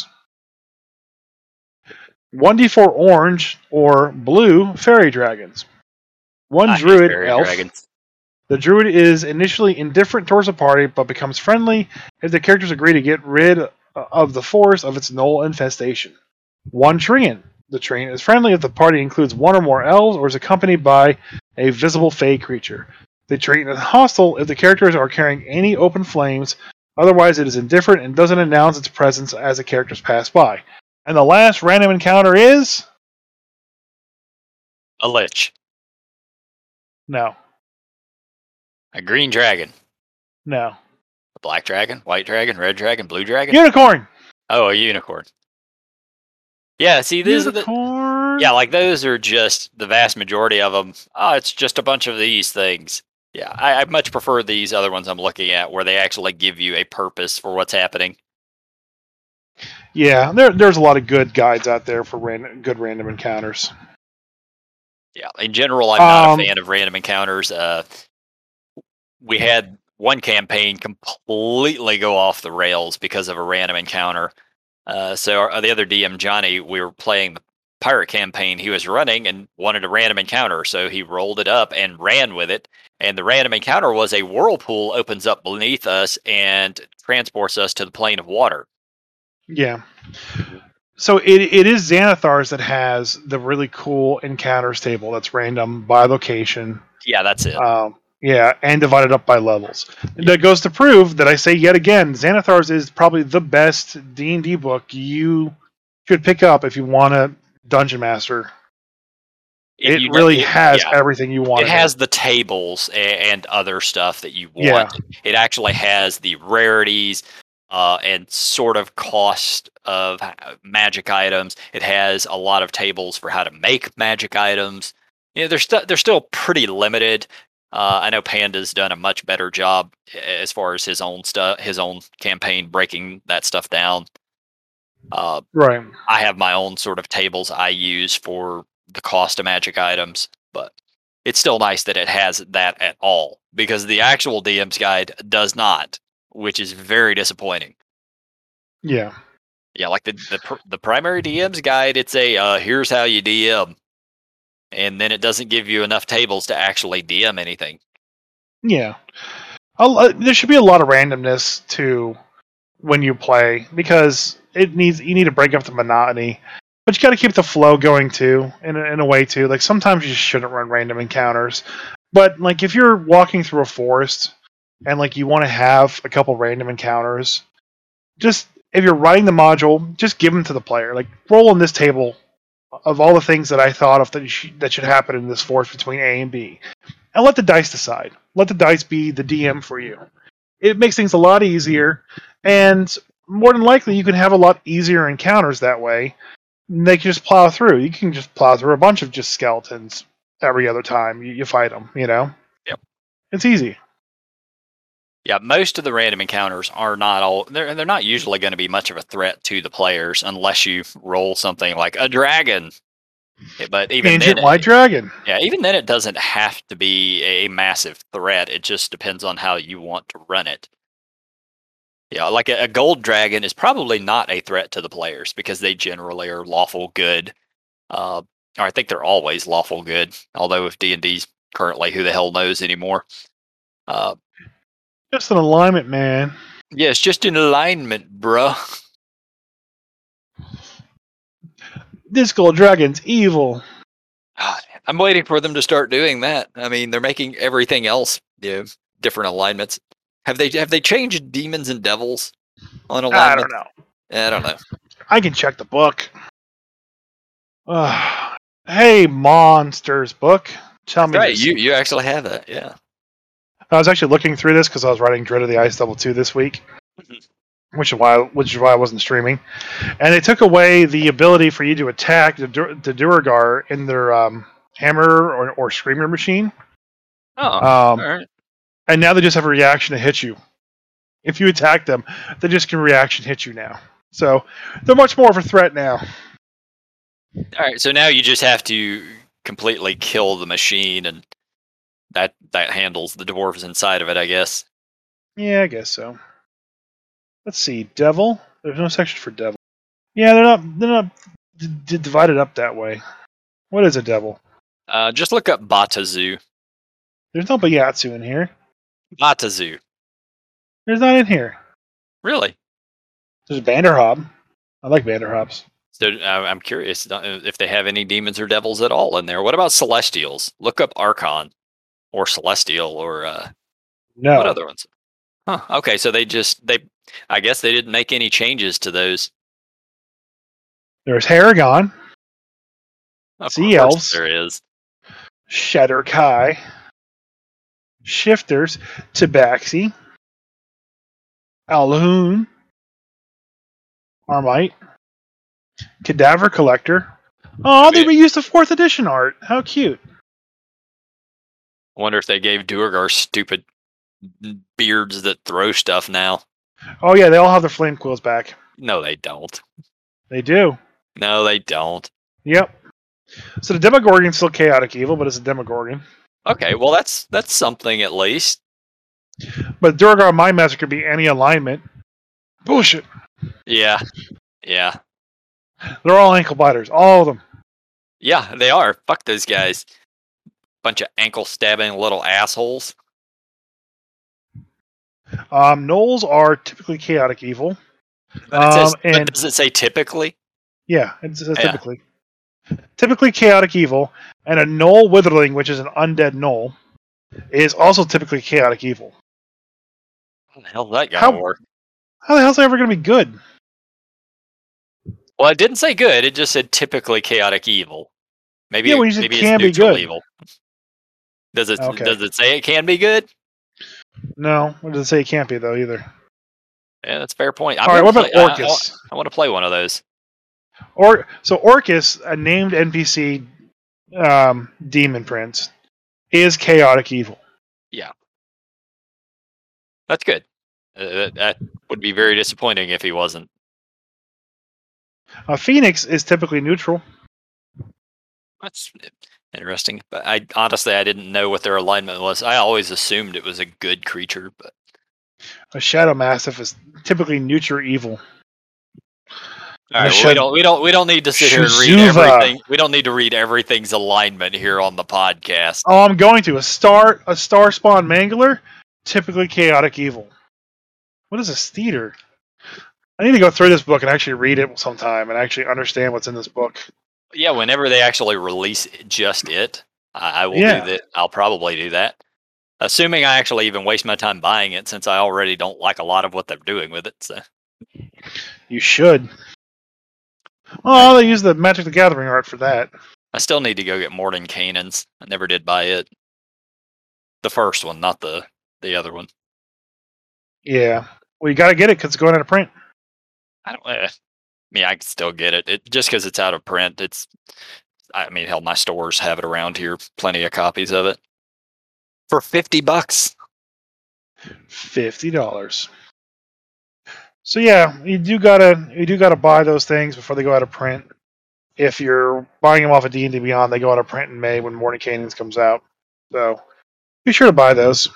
one d four orange or blue fairy dragons. One I hate druid fairy elf. dragons. The druid is initially indifferent towards the party, but becomes friendly if the characters agree to get rid of the force of its null infestation. One Treant. The Treant is friendly if the party includes one or more elves or is accompanied by a visible Fey creature. The Treant is hostile if the characters are carrying any open flames. Otherwise, it is indifferent and doesn't announce its presence as the characters pass by. And the last random encounter is... A lich. No. A green dragon. No. A black dragon, white dragon, red dragon, blue dragon. Unicorn! Oh, a unicorn. Yeah, see, these are the... Unicorn? Yeah, like those are just the vast majority of them. Oh, it's just a bunch of these things. Yeah, I, I much prefer these other ones I'm looking at where they actually give you a purpose for what's happening. Yeah, there, there's a lot of good guides out there for random, good random encounters. Yeah, in general, I'm not Um, a fan of random encounters. Uh, we had one campaign completely go off the rails because of a random encounter. Uh, so our, the other D M, Johnny, we were playing the pirate campaign. He was running and wanted a random encounter, so he rolled it up and ran with it. And the random encounter was a whirlpool opens up beneath us and transports us to the plane of water. Yeah. So it it is Xanathars that has the really cool encounters table that's random by location. Yeah, that's it. Um, yeah, and divided up by levels. That goes to prove that I say yet again, Xanathars is probably the best D and D book you should pick up if you want to Dungeon Master. If It you- really it- has yeah. everything you want. It has the tables a- and other stuff that you Yeah. want. It actually has the rarities uh, and sort of cost of ha- magic items. It has a lot of tables for how to make magic items. You know, they're, st- they're still pretty limited. Uh, I know Panda's done a much better job as far as his own stuff, his own campaign breaking that stuff down. Uh, Right. I have my own sort of tables I use for the cost of magic items, but it's still nice that it has that at all because the actual D M's guide does not, which is very disappointing. Yeah. Yeah, like the the, pr- the primary D M's guide, it's a uh, here's how you D M, and then it doesn't give you enough tables to actually D M anything. Yeah. I'll, uh, there should be a lot of randomness to when you play because it needs you need to break up the monotony, but you got to keep the flow going too in a, in a way too. Like sometimes you just shouldn't run random encounters, but like if you're walking through a forest and like you want to have a couple random encounters, just if you're writing the module, just give them to the player. Like roll on this table of all the things that I thought of that you sh- that should happen in this forest between A and B, and let the dice decide. Let the dice be the D M for you. It makes things a lot easier, and more than likely, you can have a lot easier encounters that way. They can just plow through. You can just plow through a bunch of just skeletons every other time you, you fight them. You know. Yep. It's easy. Yeah, most of the random encounters are not all. They're they're not usually going to be much of a threat to the players unless you roll something like a dragon. Yeah, But even Ancient then, White Dragon. yeah, even then, it doesn't have to be a massive threat. It just depends on how you want to run it. Yeah, like a, a gold dragon is probably not a threat to the players because they generally are lawful good. Uh, or I think they're always lawful good. Although with D and D's currently, who the hell knows anymore? Uh, Just an alignment, man. yeah, it's just in alignment, bruh. This gold dragon's evil. God, I'm waiting for them to start doing that. I mean, they're making everything else, you know, different alignments. Have they have they changed demons and devils on I alignment? don't know. I don't know. I can check the book. Ugh. Hey, monsters book. Tell me Right, this. you you actually have that, yeah. I was actually looking through this because I was writing Dread of the Ice Double two this week, Mhm. which is why which is why I wasn't streaming. And they took away the ability for you to attack the Dur- the Duergar in their um, hammer or, or screamer machine. Oh, Um, all right. and now they just have a reaction to hit you. If you attack them, they just can reaction hit you now. So they're much more of a threat now. All right, so now you just have to completely kill the machine, and that that handles the dwarves inside of it, I guess. Yeah, I guess so. Let's see, Devil. There's no section for Devil. Yeah, they're not they're not d- d- divided up that way. What is a Devil? Uh, just look up Batazu. There's no Bayatsu in here. Batazu. There's not in here. Really? There's Vanderhob. I like Vanderhobs. So uh, I'm curious if they have any demons or devils at all in there. What about Celestials? Look up Archon or Celestial or uh, No. what other ones? Huh. Okay, so they just they. I guess they didn't make any changes to those. There's Haragon. Of Sea course Elves. there is. Shadar-kai. Shifters. Tabaxi. Alhoun. Armite. Cadaver Collector. Oh, they reused the fourth edition art. How cute. I wonder if they gave Duergar stupid beards that throw stuff now. Oh yeah, they all have their flame quills back. No, they don't. They do. No, they don't. Yep. So the Demogorgon's still chaotic evil, but it's a Demogorgon. Okay, well that's that's something at least. But Duergar Mind Master could be any alignment. Bullshit. Yeah. Yeah. They're all ankle biters. All of them. Yeah, they are. Fuck those guys. Bunch of ankle stabbing little assholes. Um, Gnolls are typically chaotic evil. But, it says, um, and, but does it say typically? Yeah, it says Yeah. typically. Typically chaotic evil, and a Gnoll Witherling, which is an undead Gnoll, is also typically chaotic evil. How the hell's that How- gonna work? How the hell's that ever going to be good? Well, it didn't say good. It just said typically chaotic evil. Maybe, Yeah, it- when you said maybe can it's be neutral good. evil. Does it Okay. does it say it can be good? No, what does it say it can't be, though, either? Yeah, that's a fair point. I'm All right, gonna what about play- I- Orcus? I, I want to play one of those. Or So Orcus, a named N P C um, demon prince, is chaotic evil. That's good. Uh, that, that would be very disappointing if he wasn't. Uh, Phoenix is typically neutral. That's interesting. But I honestly I didn't know what their alignment was. I always assumed it was a good creature, but A Shadow Mastiff is typically neutral evil. all right, Shad- well, we don't we don't we don't need to sit here and read Shuzuva. everything. We don't need to read everything's alignment here on the podcast. Oh, I'm going to. A star a star spawn mangler, typically chaotic evil. What is a steeder? I need to go through this book and actually read it sometime and actually understand what's in this book. Yeah, whenever they actually release just it, I, I will Yeah. do that. I'll probably do that. Assuming I actually even waste my time buying it, since I already don't like a lot of what they're doing with it. So You should. Oh, they use the Magic the Gathering art for that. I still need to go get Morden Canaans. I never did buy it. The first one, not the the other one. Yeah. Well, you got to get it because it's going out of print. I don't. Uh, I mean, I can still get it. It just because it's out of print. It's. I mean, hell, my stores have it around here. Plenty of copies of it for fifty bucks. Fifty dollars. So yeah, you do gotta you do gotta buy those things before they go out of print. If you're buying them off of D and D Beyond, they go out of print in May when Morning Canyons comes out. So be sure to buy those.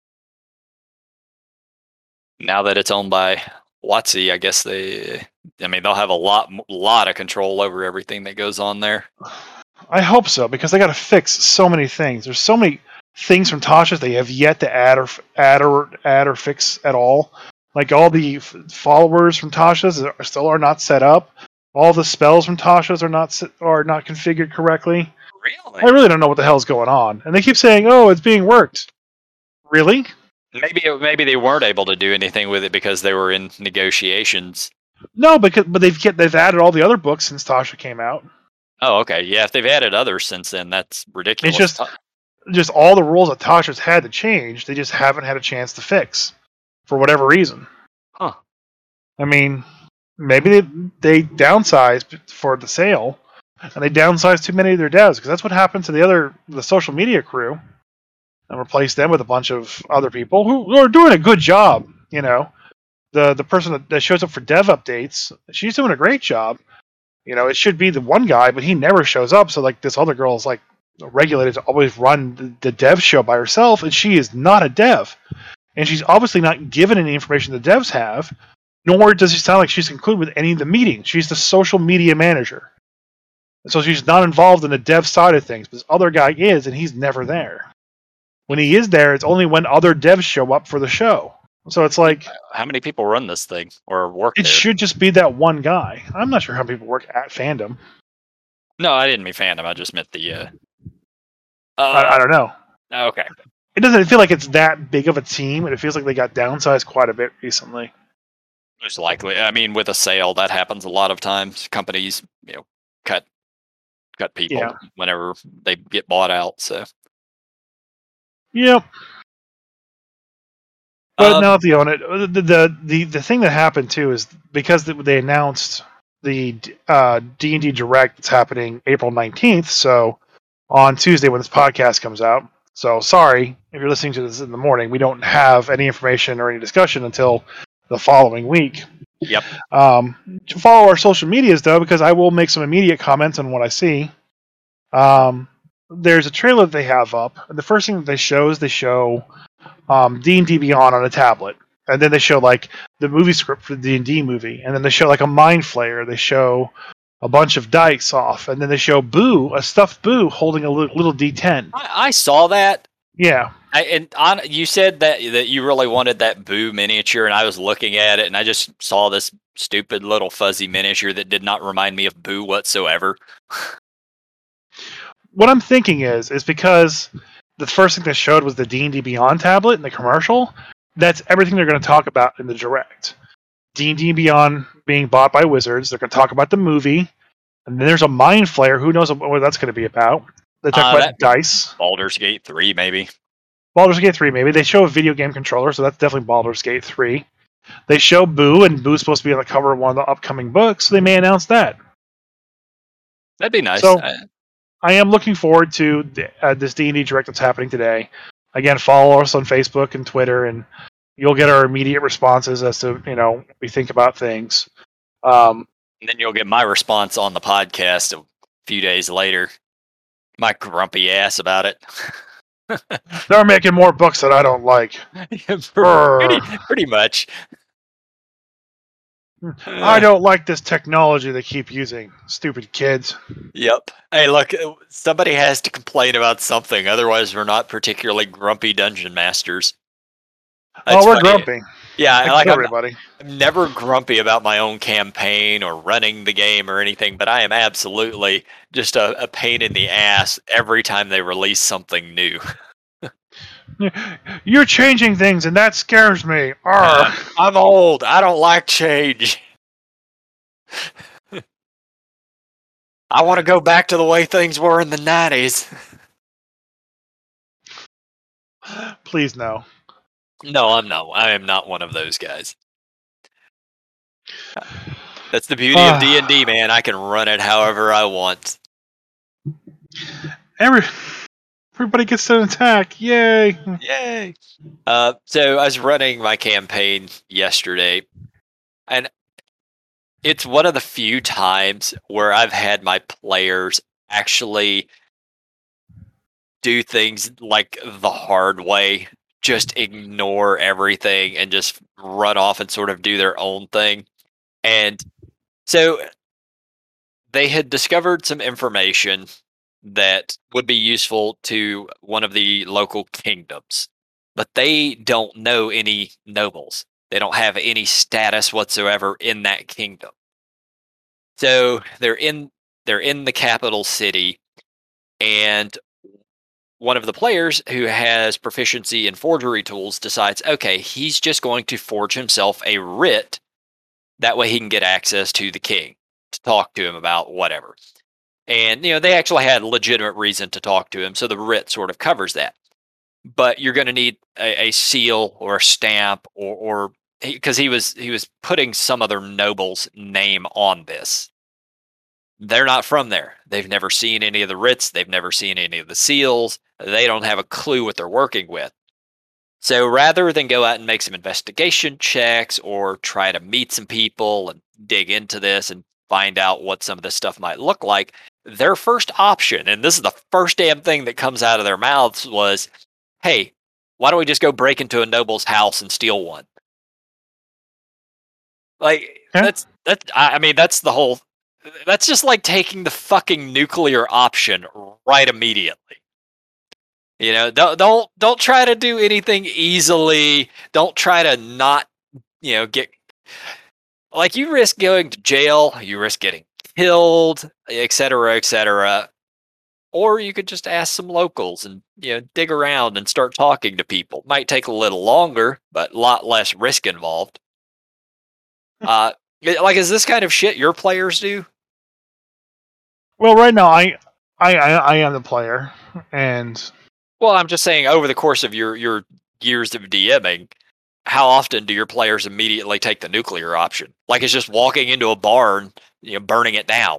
Now that it's owned by WotC, I guess they. I mean, they'll have a lot, lot of control over everything that goes on there. I hope so because they got to fix so many things. There's so many things from Tasha's they have yet to add or add or add or fix at all. Like all the f- followers from Tasha's are, still are not set up. All the spells from Tasha's are not s- are not configured correctly. Really? I really don't know what the hell's going on. And they keep saying, "Oh, it's being worked." Really? Maybe it- maybe they weren't able to do anything with it because they were in negotiations. No, because but they've get, they've added all the other books since Tasha came out. Oh, okay. Yeah, if they've added others since then, that's ridiculous. It's just just all the rules that Tasha's had to change. They just haven't had a chance to fix for whatever reason. Huh. I mean, maybe they they downsized for the sale, and they downsized too many of their devs because that's what happened to the other the social media crew, and replaced them with a bunch of other people who, who are doing a good job. You know, the the person that, that shows up for dev updates, she's doing a great job. You know, it should be the one guy, but he never shows up. So like this other girl is like regulated to always run the, the dev show by herself, and she is not a dev, and she's obviously not given any information the devs have. Nor does she sound like she's included with any of the meetings. She's the social media manager. So she's not involved in the dev side of things. But this other guy is, and he's never there. When he is there, it's only when other devs show up for the show. So it's like, how many people run this thing or work it there? should just be that one guy. I'm not sure how many people work at Fandom. No, I didn't mean Fandom. I just meant the. Uh, I, I uh, don't know. okay. It doesn't feel like it's that big of a team, and it feels like they got downsized quite a bit recently. Most likely. I mean, with a sale, that happens a lot of times. Companies, you know, cut cut people Yeah. whenever they get bought out. So. Yep. But Um, now that they own it, the, the the the thing that happened too is because they announced the uh, D and D Direct that's happening April nineteenth. So on Tuesday when this podcast comes out. So sorry if you're listening to this in the morning. We don't have any information or any discussion until the following week. Yep. Um, follow our social medias though, because I will make some immediate comments on what I see. Um, there's a trailer that they have up. The first thing that they show is they show um, D and D Beyond on a tablet, and then they show like the movie script for the D and D movie, and then they show like a mind flayer. They show a bunch of dice off, and then they show Boo, a stuffed Boo, holding a little, little D ten. I, I saw that. Yeah. I, and on, you said that that you really wanted that Boo miniature, and I was looking at it, and I just saw this stupid little fuzzy miniature that did not remind me of Boo whatsoever. What I'm thinking is, is because the first thing they showed was the D and D Beyond tablet in the commercial. That's everything they're going to talk about in the direct. D and D Beyond being bought by Wizards. They're going to talk about the movie, and then there's a mind flayer. Who knows what that's going to be about? They talk Uh, about that dice. Baldur's Gate three, maybe. Baldur's Gate three, maybe. They show a video game controller, so that's definitely Baldur's Gate three. They show Boo, and Boo's supposed to be on the cover of one of the upcoming books, so they may announce that. That'd be nice. So, I, I am looking forward to uh, this D and D Direct that's happening today. Again, follow us on Facebook and Twitter, and you'll get our immediate responses as to, you know, what we think about things. Um, and then you'll get my response on the podcast a few days later. My grumpy ass about it. They're making more books that I don't like. pretty, pretty much. I don't like this technology they keep using. Stupid kids. Yep. Hey, look, somebody has to complain about something. Otherwise, we're not particularly grumpy dungeon masters. That's oh, we're funny. grumpy. Yeah, I like I'm, everybody. I'm never grumpy about my own campaign or running the game or anything, but I am absolutely just a, a pain in the ass every time they release something new. You're changing things, and that scares me. Uh, I'm old. I don't like change. I want to go back to the way things were in the nineties. Please, no. No, I'm not. I am not one of those guys. That's the beauty of D and D, man. I can run it however I want. Every... Everybody gets an attack. Yay. Yay. Uh, so I was running my campaign yesterday, and it's one of the few times where I've had my players actually do things like the hard way, just ignore everything and just run off and sort of do their own thing. And so they had discovered some information that would be useful to one of the local kingdoms, but they don't know any nobles. They don't have any status whatsoever in that kingdom. So they're in they're in the capital city, and one of the players who has proficiency in forgery tools decides, okay, he's just going to forge himself a writ. That way he can get access to the king to talk to him about whatever. And, you know, they actually had legitimate reason to talk to him, so the writ sort of covers that. But you're going to need a, a seal or a stamp, or, or because he was he was putting some other noble's name on this. They're not from there. They've never seen any of the writs. They've never seen any of the seals. They don't have a clue what they're working with. So rather than go out and make some investigation checks or try to meet some people and dig into this and find out what some of this stuff might look like, their first option, and this is the first damn thing that comes out of their mouths, was, hey, why don't we just go break into a noble's house and steal one? Like, huh? that's, that's, I mean, that's the whole, that's just like taking the fucking nuclear option right immediately. You know, don't don't don't try to do anything easily. Don't try to not, you know, get like you risk going to jail, you risk getting killed, et cetera, et cetera. Or you could just ask some locals and, you know, dig around and start talking to people. Might take a little longer, but a lot less risk involved. Uh, i- like, is this kind of shit your players do? Well, right now I I I, I am the player, and Well, I'm just saying, over the course of your your years of DMing, how often do your players immediately take the nuclear option? Like, it's just walking into a barn, you know, burning it down.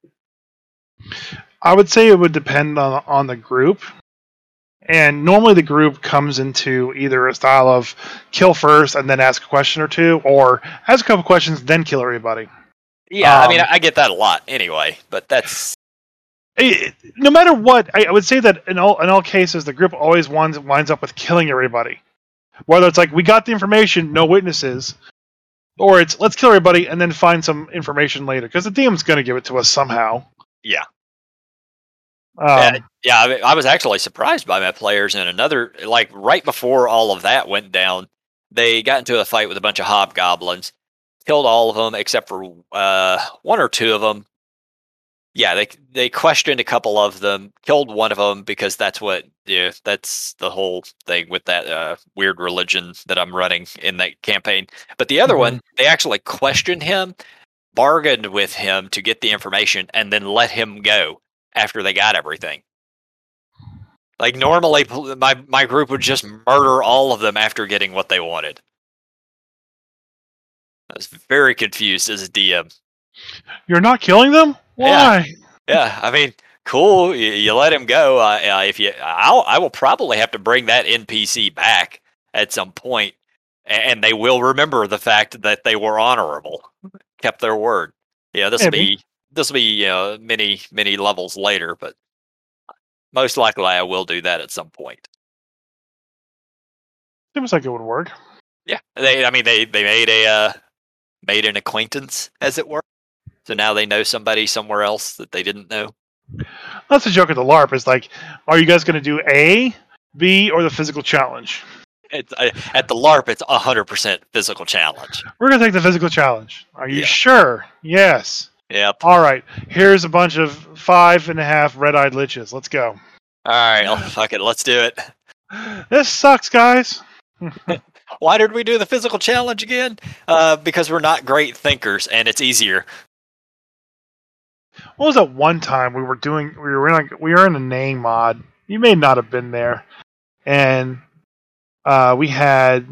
I would say it would depend on on the group. And normally the group comes into either a style of kill first and then ask a question or two, or ask a couple questions then kill everybody. Yeah, I mean, Um, I get that a lot anyway, but that's it- no matter what, I, I would say that in all in all cases, the group always winds winds up with killing everybody. Whether it's like we got the information, no witnesses, or it's let's kill everybody and then find some information later because the D M's going to give it to us somehow. yeah. Yeah, Um, yeah. I, mean, I was actually surprised by my players in another, like right before all of that went down, they got into a fight with a bunch of hobgoblins, killed all of them except for uh, one or two of them. Yeah, they they questioned a couple of them, killed one of them because that's what, yeah, that's the whole thing with that uh, weird religion that I'm running in that campaign. But the other Mhm. one, they actually questioned him, bargained with him to get the information, and then let him go after they got everything. Like normally, pl- my my group would just murder all of them after getting what they wanted. I was very confused as a D M. You're not killing them? Yeah, Why? yeah. I mean, cool. You, you let him go. Uh, uh, if you, I'll, I will probably have to bring that N P C back at some point, a- and they will remember the fact that they were honorable, kept their word. Yeah, this will Maybe. be this will be you know many many levels later, but most likely I will do that at some point. Seems like it would work. Yeah, they. I mean, they they made a uh, made an acquaintance, as it were. So now they know somebody somewhere else that they didn't know. That's the joke at the LARP. Is like, are you guys going to do A, B, or the physical challenge? It's uh, at the LARP. It's a hundred percent physical challenge. We're going to take the physical challenge. Are you Yeah. sure? Yes. Yep. All right. Here's a bunch of five and a half red-eyed liches. Let's go. All right. Oh, fuck it. Let's do it. This sucks, guys. Why did we do the physical challenge again? Uh, because we're not great thinkers, and it's easier. What was that one time we were doing? We were in like we were in a name mod. You may not have been there, and uh, we had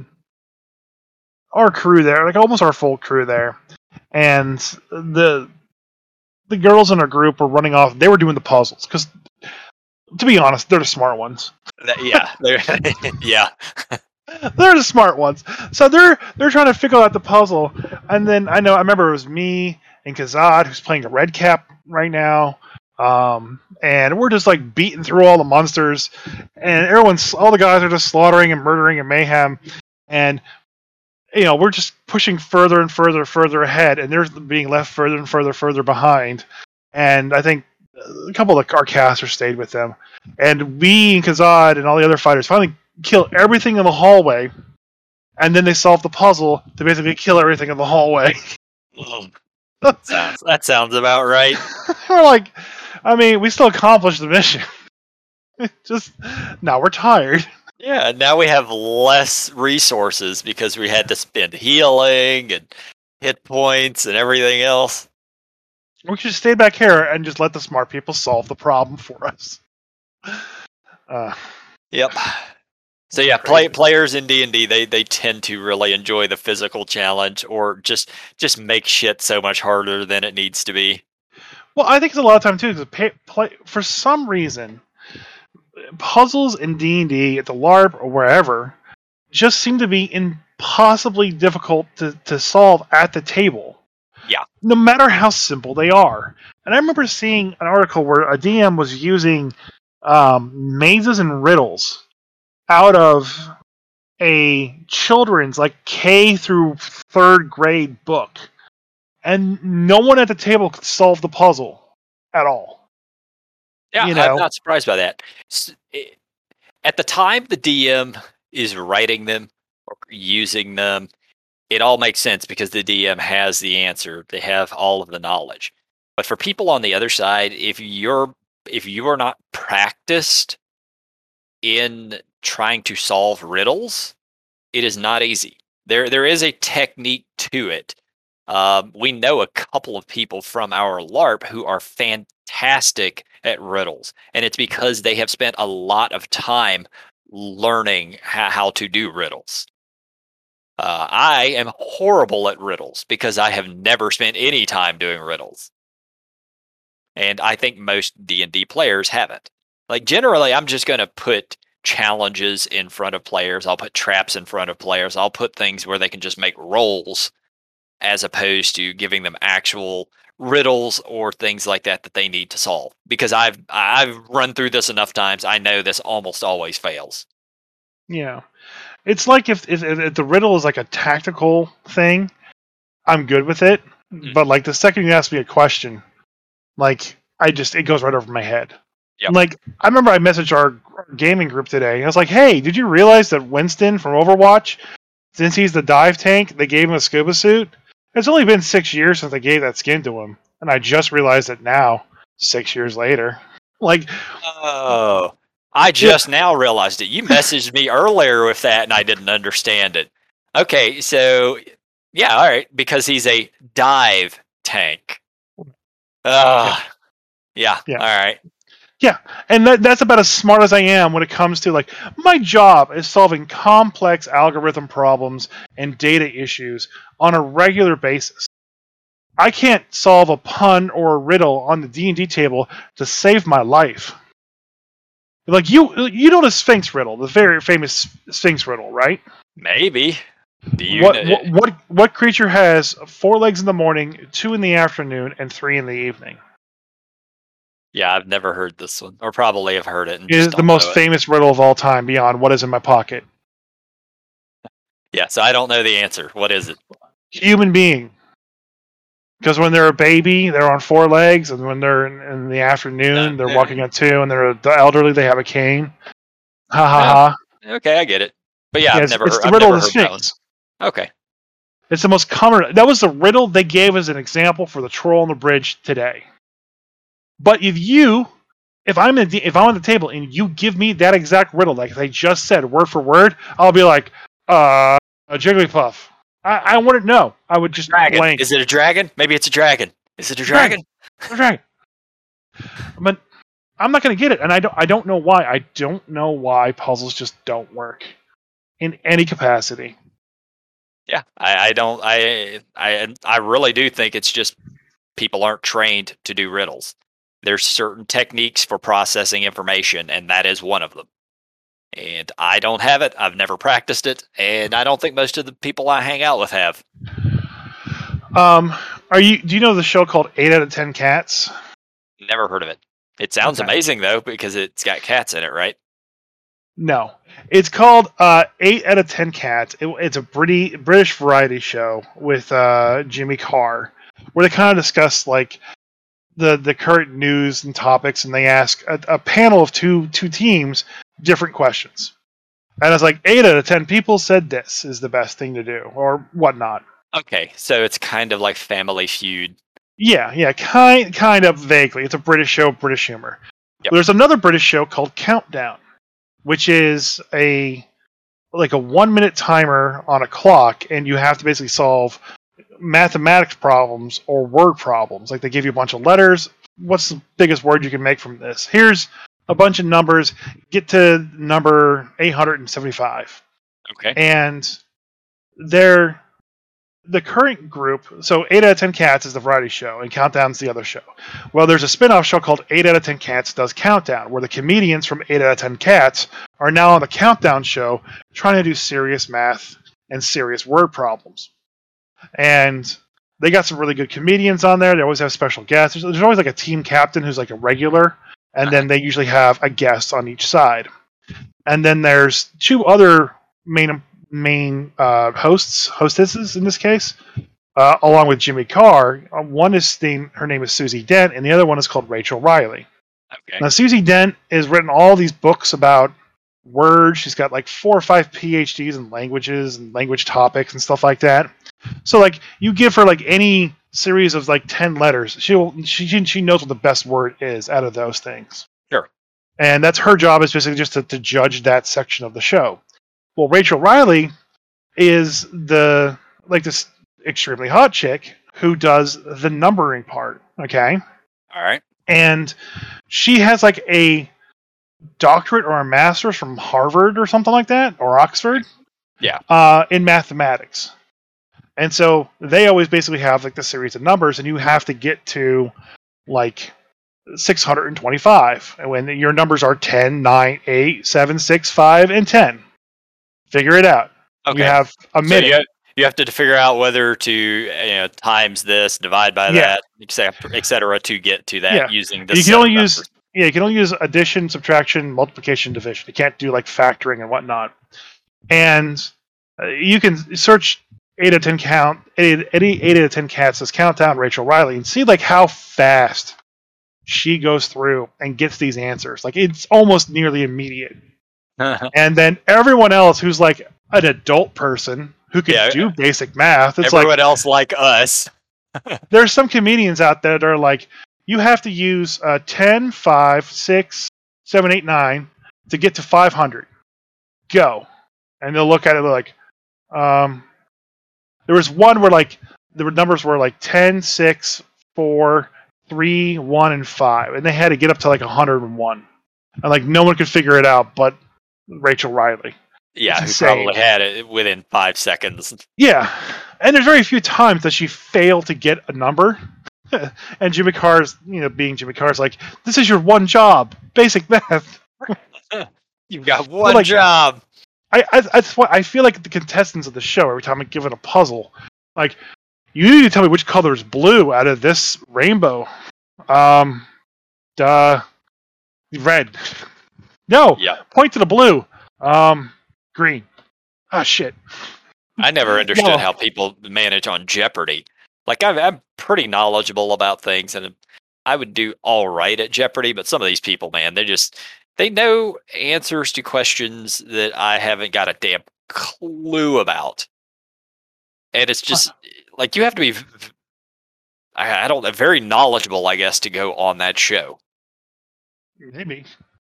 our crew there, like almost our full crew there, and the the girls in our group were running off. They were doing the puzzles because, to be honest, they're the smart ones. That, yeah. they're- yeah. They're the smart ones. So they're they're trying to figure out the puzzle, and then I know I remember it was me and Kazad who's playing a red cap right now, um, and we're just like beating through all the monsters, and everyone's all the guys are just slaughtering and murdering and mayhem, and you know we're just pushing further and further further ahead, and they're being left further and further further behind, and I think a couple of our casters stayed with them, and we and Kazad and all the other fighters finally kill everything in the hallway, and then they solve the puzzle to basically kill everything in the hallway. sounds that sounds about right. We're like, I mean, we still accomplished the mission. Just now we're tired. Yeah. Now we have less resources because we had to spend healing and hit points and everything else. We should stay back here and just let the smart people solve the problem for us. Uh, Yep. So yeah, play, players in D and D they they tend to really enjoy the physical challenge, or just just make shit so much harder than it needs to be. well, I think it's a lot of time too because play for some reason puzzles in D and D at the LARP or wherever just seem to be impossibly difficult to, to solve at the table. Yeah. No matter how simple they are. And I remember seeing an article where a D M was using um, mazes and riddles out of a children's like K through third grade book, and no one at the table could solve the puzzle at all. Yeah, You I'm know, not surprised by that. S- it- at the time the D M is writing them or using them, it all makes sense because the D M has the answer. They have all of the knowledge. But for people on the other side, if you're if you are not practiced in trying to solve riddles, it is not easy. There there is a technique to it. Um, we know a couple of people from our LARP who are fantastic at riddles, and it's because they have spent a lot of time learning ho- how to do riddles. Uh, I am horrible at riddles because I have never spent any time doing riddles, and I think most D and D players haven't. Like generally, I'm just going to put challenges in front of players. I'll put traps in front of players. I'll put things where they can just make rolls as opposed to giving them actual riddles or things like that that they need to solve. Because I've I've run through this enough times, I know this almost always fails. Yeah. It's like if, if, if the riddle is like a tactical thing, I'm good with it. Mm. But like the second you ask me a question, like I just it goes right over my head. Yep. Like I remember I messaged our gaming group today. I was like, "Hey, did you realize that Winston from Overwatch, since he's the dive tank, they gave him a scuba suit? It's only been six years since they gave that skin to him, and I just realized it now, six years later." Like, oh, I just yeah. now realized it. You messaged me earlier with that, and I didn't understand it. Okay, so yeah, all right, because he's a dive tank. Uh, yeah. yeah, all right. Yeah, and that, that's about as smart as I am when it comes to, like, my job is solving complex algorithm problems and data issues on a regular basis. I can't solve a pun or a riddle on the D and D table to save my life. Like, you you know the Sphinx riddle, the very famous Sphinx riddle, right? Maybe. Do you what, know? what, what, what creature has four legs in the morning, two in the afternoon, and three in the evening? Yeah, I've never heard this one, or probably have heard it. And it just is the most famous riddle of all time beyond what is in my pocket. Yeah, so I don't know the answer. What is it? Human being. Because when they're a baby, they're on four legs, and when they're in, in the afternoon, no, they're no. walking on two, and they're the elderly, they have a cane. Ha ha ha. No. Okay, I get it. But yeah, yeah I've never it's heard, the I've riddle never of the heard Sphinx. That one. Okay. It's the most common. That was the riddle they gave as an example for the troll on the bridge today. But if you, if I'm in, if I'm on the table and you give me that exact riddle, like they just said, word for word, I'll be like, uh, a Jigglypuff. I, I wouldn't know. I would just dragon. blank. Is it a dragon? Maybe it's a dragon. Is it a dragon? Dragon. A dragon. But I'm not going to get it, and I don't. I don't know why. I don't know why puzzles just don't work in any capacity. Yeah, I, I don't. I I I really do think it's just people aren't trained to do riddles. There's certain techniques for processing information, and that is one of them. And I don't have it. I've never practiced it, and I don't think most of the people I hang out with have. Um, are you? Do you know the show called Eight Out of Ten Cats? Never heard of it. It sounds okay. amazing though because it's got cats in it, right? No, it's called uh, Eight Out of Ten Cats. It, it's a British British variety show with uh, Jimmy Carr, where they kind of discuss like the the current news and topics, and they ask a, a panel of two two teams different questions. And it's like eight out of ten people said this is the best thing to do, or whatnot. Okay, so it's kind of like Family Feud. Yeah, yeah, kind kind of vaguely. It's a British show, British humor. Yep. There's another British show called Countdown, which is a like a one minute timer on a clock, and you have to basically solve mathematics problems or word problems. Like they give you a bunch of letters. What's the biggest word you can make from this? Here's a bunch of numbers. Get to number eight hundred seventy-five. Okay. And they're the current group. So eight out of ten Cats is the variety show, and Countdown's the other show. Well, there's a spin-off show called eight out of ten Cats Does Countdown, where the comedians from eight out of ten Cats are now on the Countdown show trying to do serious math and serious word problems. And they got some really good comedians on there. They always have special guests. There's, there's always like a team captain who's like a regular, and then they usually have a guest on each side. And then there's two other main main uh, hosts, hostesses in this case, uh, along with Jimmy Carr. Uh, one is named, her name is Susie Dent, and the other one is called Rachel Riley. Okay. Now, Susie Dent has written all these books about words. She's got like four or five P H Ds in languages and language topics and stuff like that. So like you give her like any series of like ten letters, she'll she she knows what the best word is out of those things. Sure. And that's her job is basically just to, to judge that section of the show. Well, Rachel Riley is the like this extremely hot chick who does the numbering part. Okay. All right. And she has like a doctorate or a master's from Harvard or something like that, or Oxford. Yeah. Uh, in mathematics. And so they always basically have like the series of numbers, and you have to get to like six hundred twenty-five. And when your numbers are ten, nine, eight, seven, six, five, and ten. Figure it out. Okay. You have a So minute. you have, you have to figure out whether to you know times this, divide by Yeah. that, et cetera, et cetera, to get to that Yeah. using this. You can set of only use numbers. yeah, you can only use addition, subtraction, multiplication, division. You can't do like factoring and whatnot. And uh, you can search eight out of ten count eight, eight, eight out of ten cats as countdown Rachel Riley and see like how fast she goes through and gets these answers. Like it's almost nearly immediate. And then everyone else who's like an adult person who can Yeah. do basic math, it's Everyone like else like us. there's some comedians out there that are like, you have to use uh, ten, five, six, seven, eight, nine to get to five hundred. Go. And they'll look at it like, um, there was one where like the numbers were like ten, six, four, three, one, and five. And they had to get up to like one hundred one. And like no one could figure it out but Rachel Riley. Yeah, who It's insane. probably had it within five seconds. Yeah. And there's very few times that she failed to get a number. And Jimmy Carr's, you know, being Jimmy Carr's like, this is your one job, basic math. You've got one like- job. I, I that's why I feel like the contestants of the show, every time I give it a puzzle, like, you need to tell me which color is blue out of this rainbow. Um, duh, red. No, Yeah. point to the blue. Um, green. Ah, shit. I never understood Well- how people manage on Jeopardy. Like I'm, I'm pretty knowledgeable about things, and I would do all right at Jeopardy. But some of these people, man, they just they know answers to questions that I haven't got a damn clue about, and it's just like you have to be. I, I don't very knowledgeable, I guess, to go on that show. Maybe.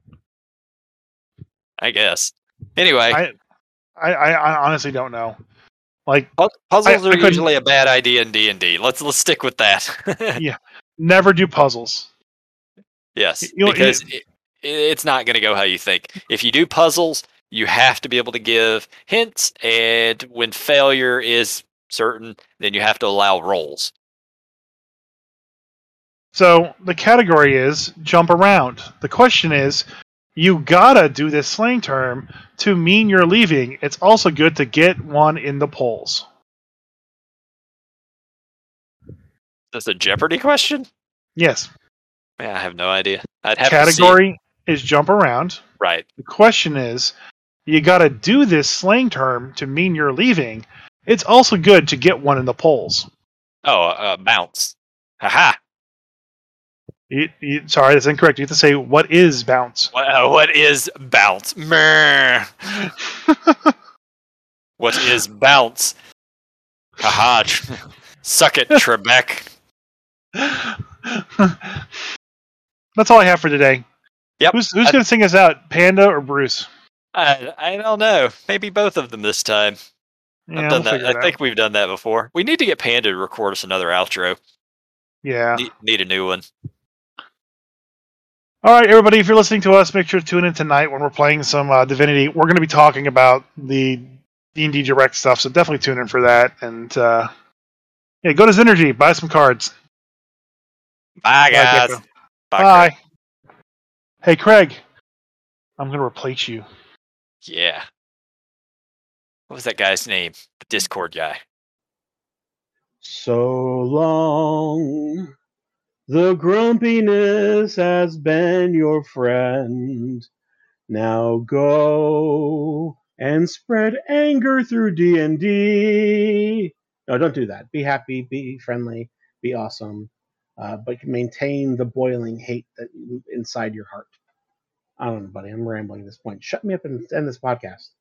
I guess. Anyway, I, I, I I honestly don't know. Like, pu- puzzles I- I are couldn't- usually a bad idea in D and D. Let's let's stick with that. never do puzzles. Yes, You know, because it, it's not going to go how you think. If you do puzzles, you have to be able to give hints, and when failure is certain, then you have to allow rolls. So the category is jump around. The question is, you gotta do this slang term to mean you're leaving. It's also good to get one in the polls. That's a Jeopardy question? Yes. Yeah, I have no idea. I'd have to see. Category is jump around. Right. The question is, you gotta do this slang term to mean you're leaving. It's also good to get one in the polls. Oh, uh, bounce. Haha. You, you, sorry, that's incorrect. You have to say, what is bounce? What, uh, what is bounce? Meh. What is bounce? Haha. tr- Suck it, Trebek. That's all I have for today. Yep. Who's, who's I- going to sing us out, Panda or Bruce? I, I don't know. Maybe both of them this time. Yeah, I've we'll done that. figure it I out. think we've done that before. We need to get Panda to record us another outro. Yeah. Need, need a new one. All right, everybody, if you're listening to us, make sure to tune in tonight when we're playing some uh, Divinity. We're going to be talking about the D and D Direct stuff, so definitely tune in for that. And uh, yeah, go to Synergy, buy some cards. Bye, Bye, guys. Gecko. Bye. Bye. Craig. Hey, Craig, I'm going to replace you. Yeah. What was that guy's name? The Discord guy. So long, the grumpiness has been your friend. Now go and spread anger through D and D. No, don't do that. Be happy, be friendly, be awesome, uh, but maintain the boiling hate that inside your heart. I don't know, buddy. I'm rambling at this point. Shut me up and end this podcast.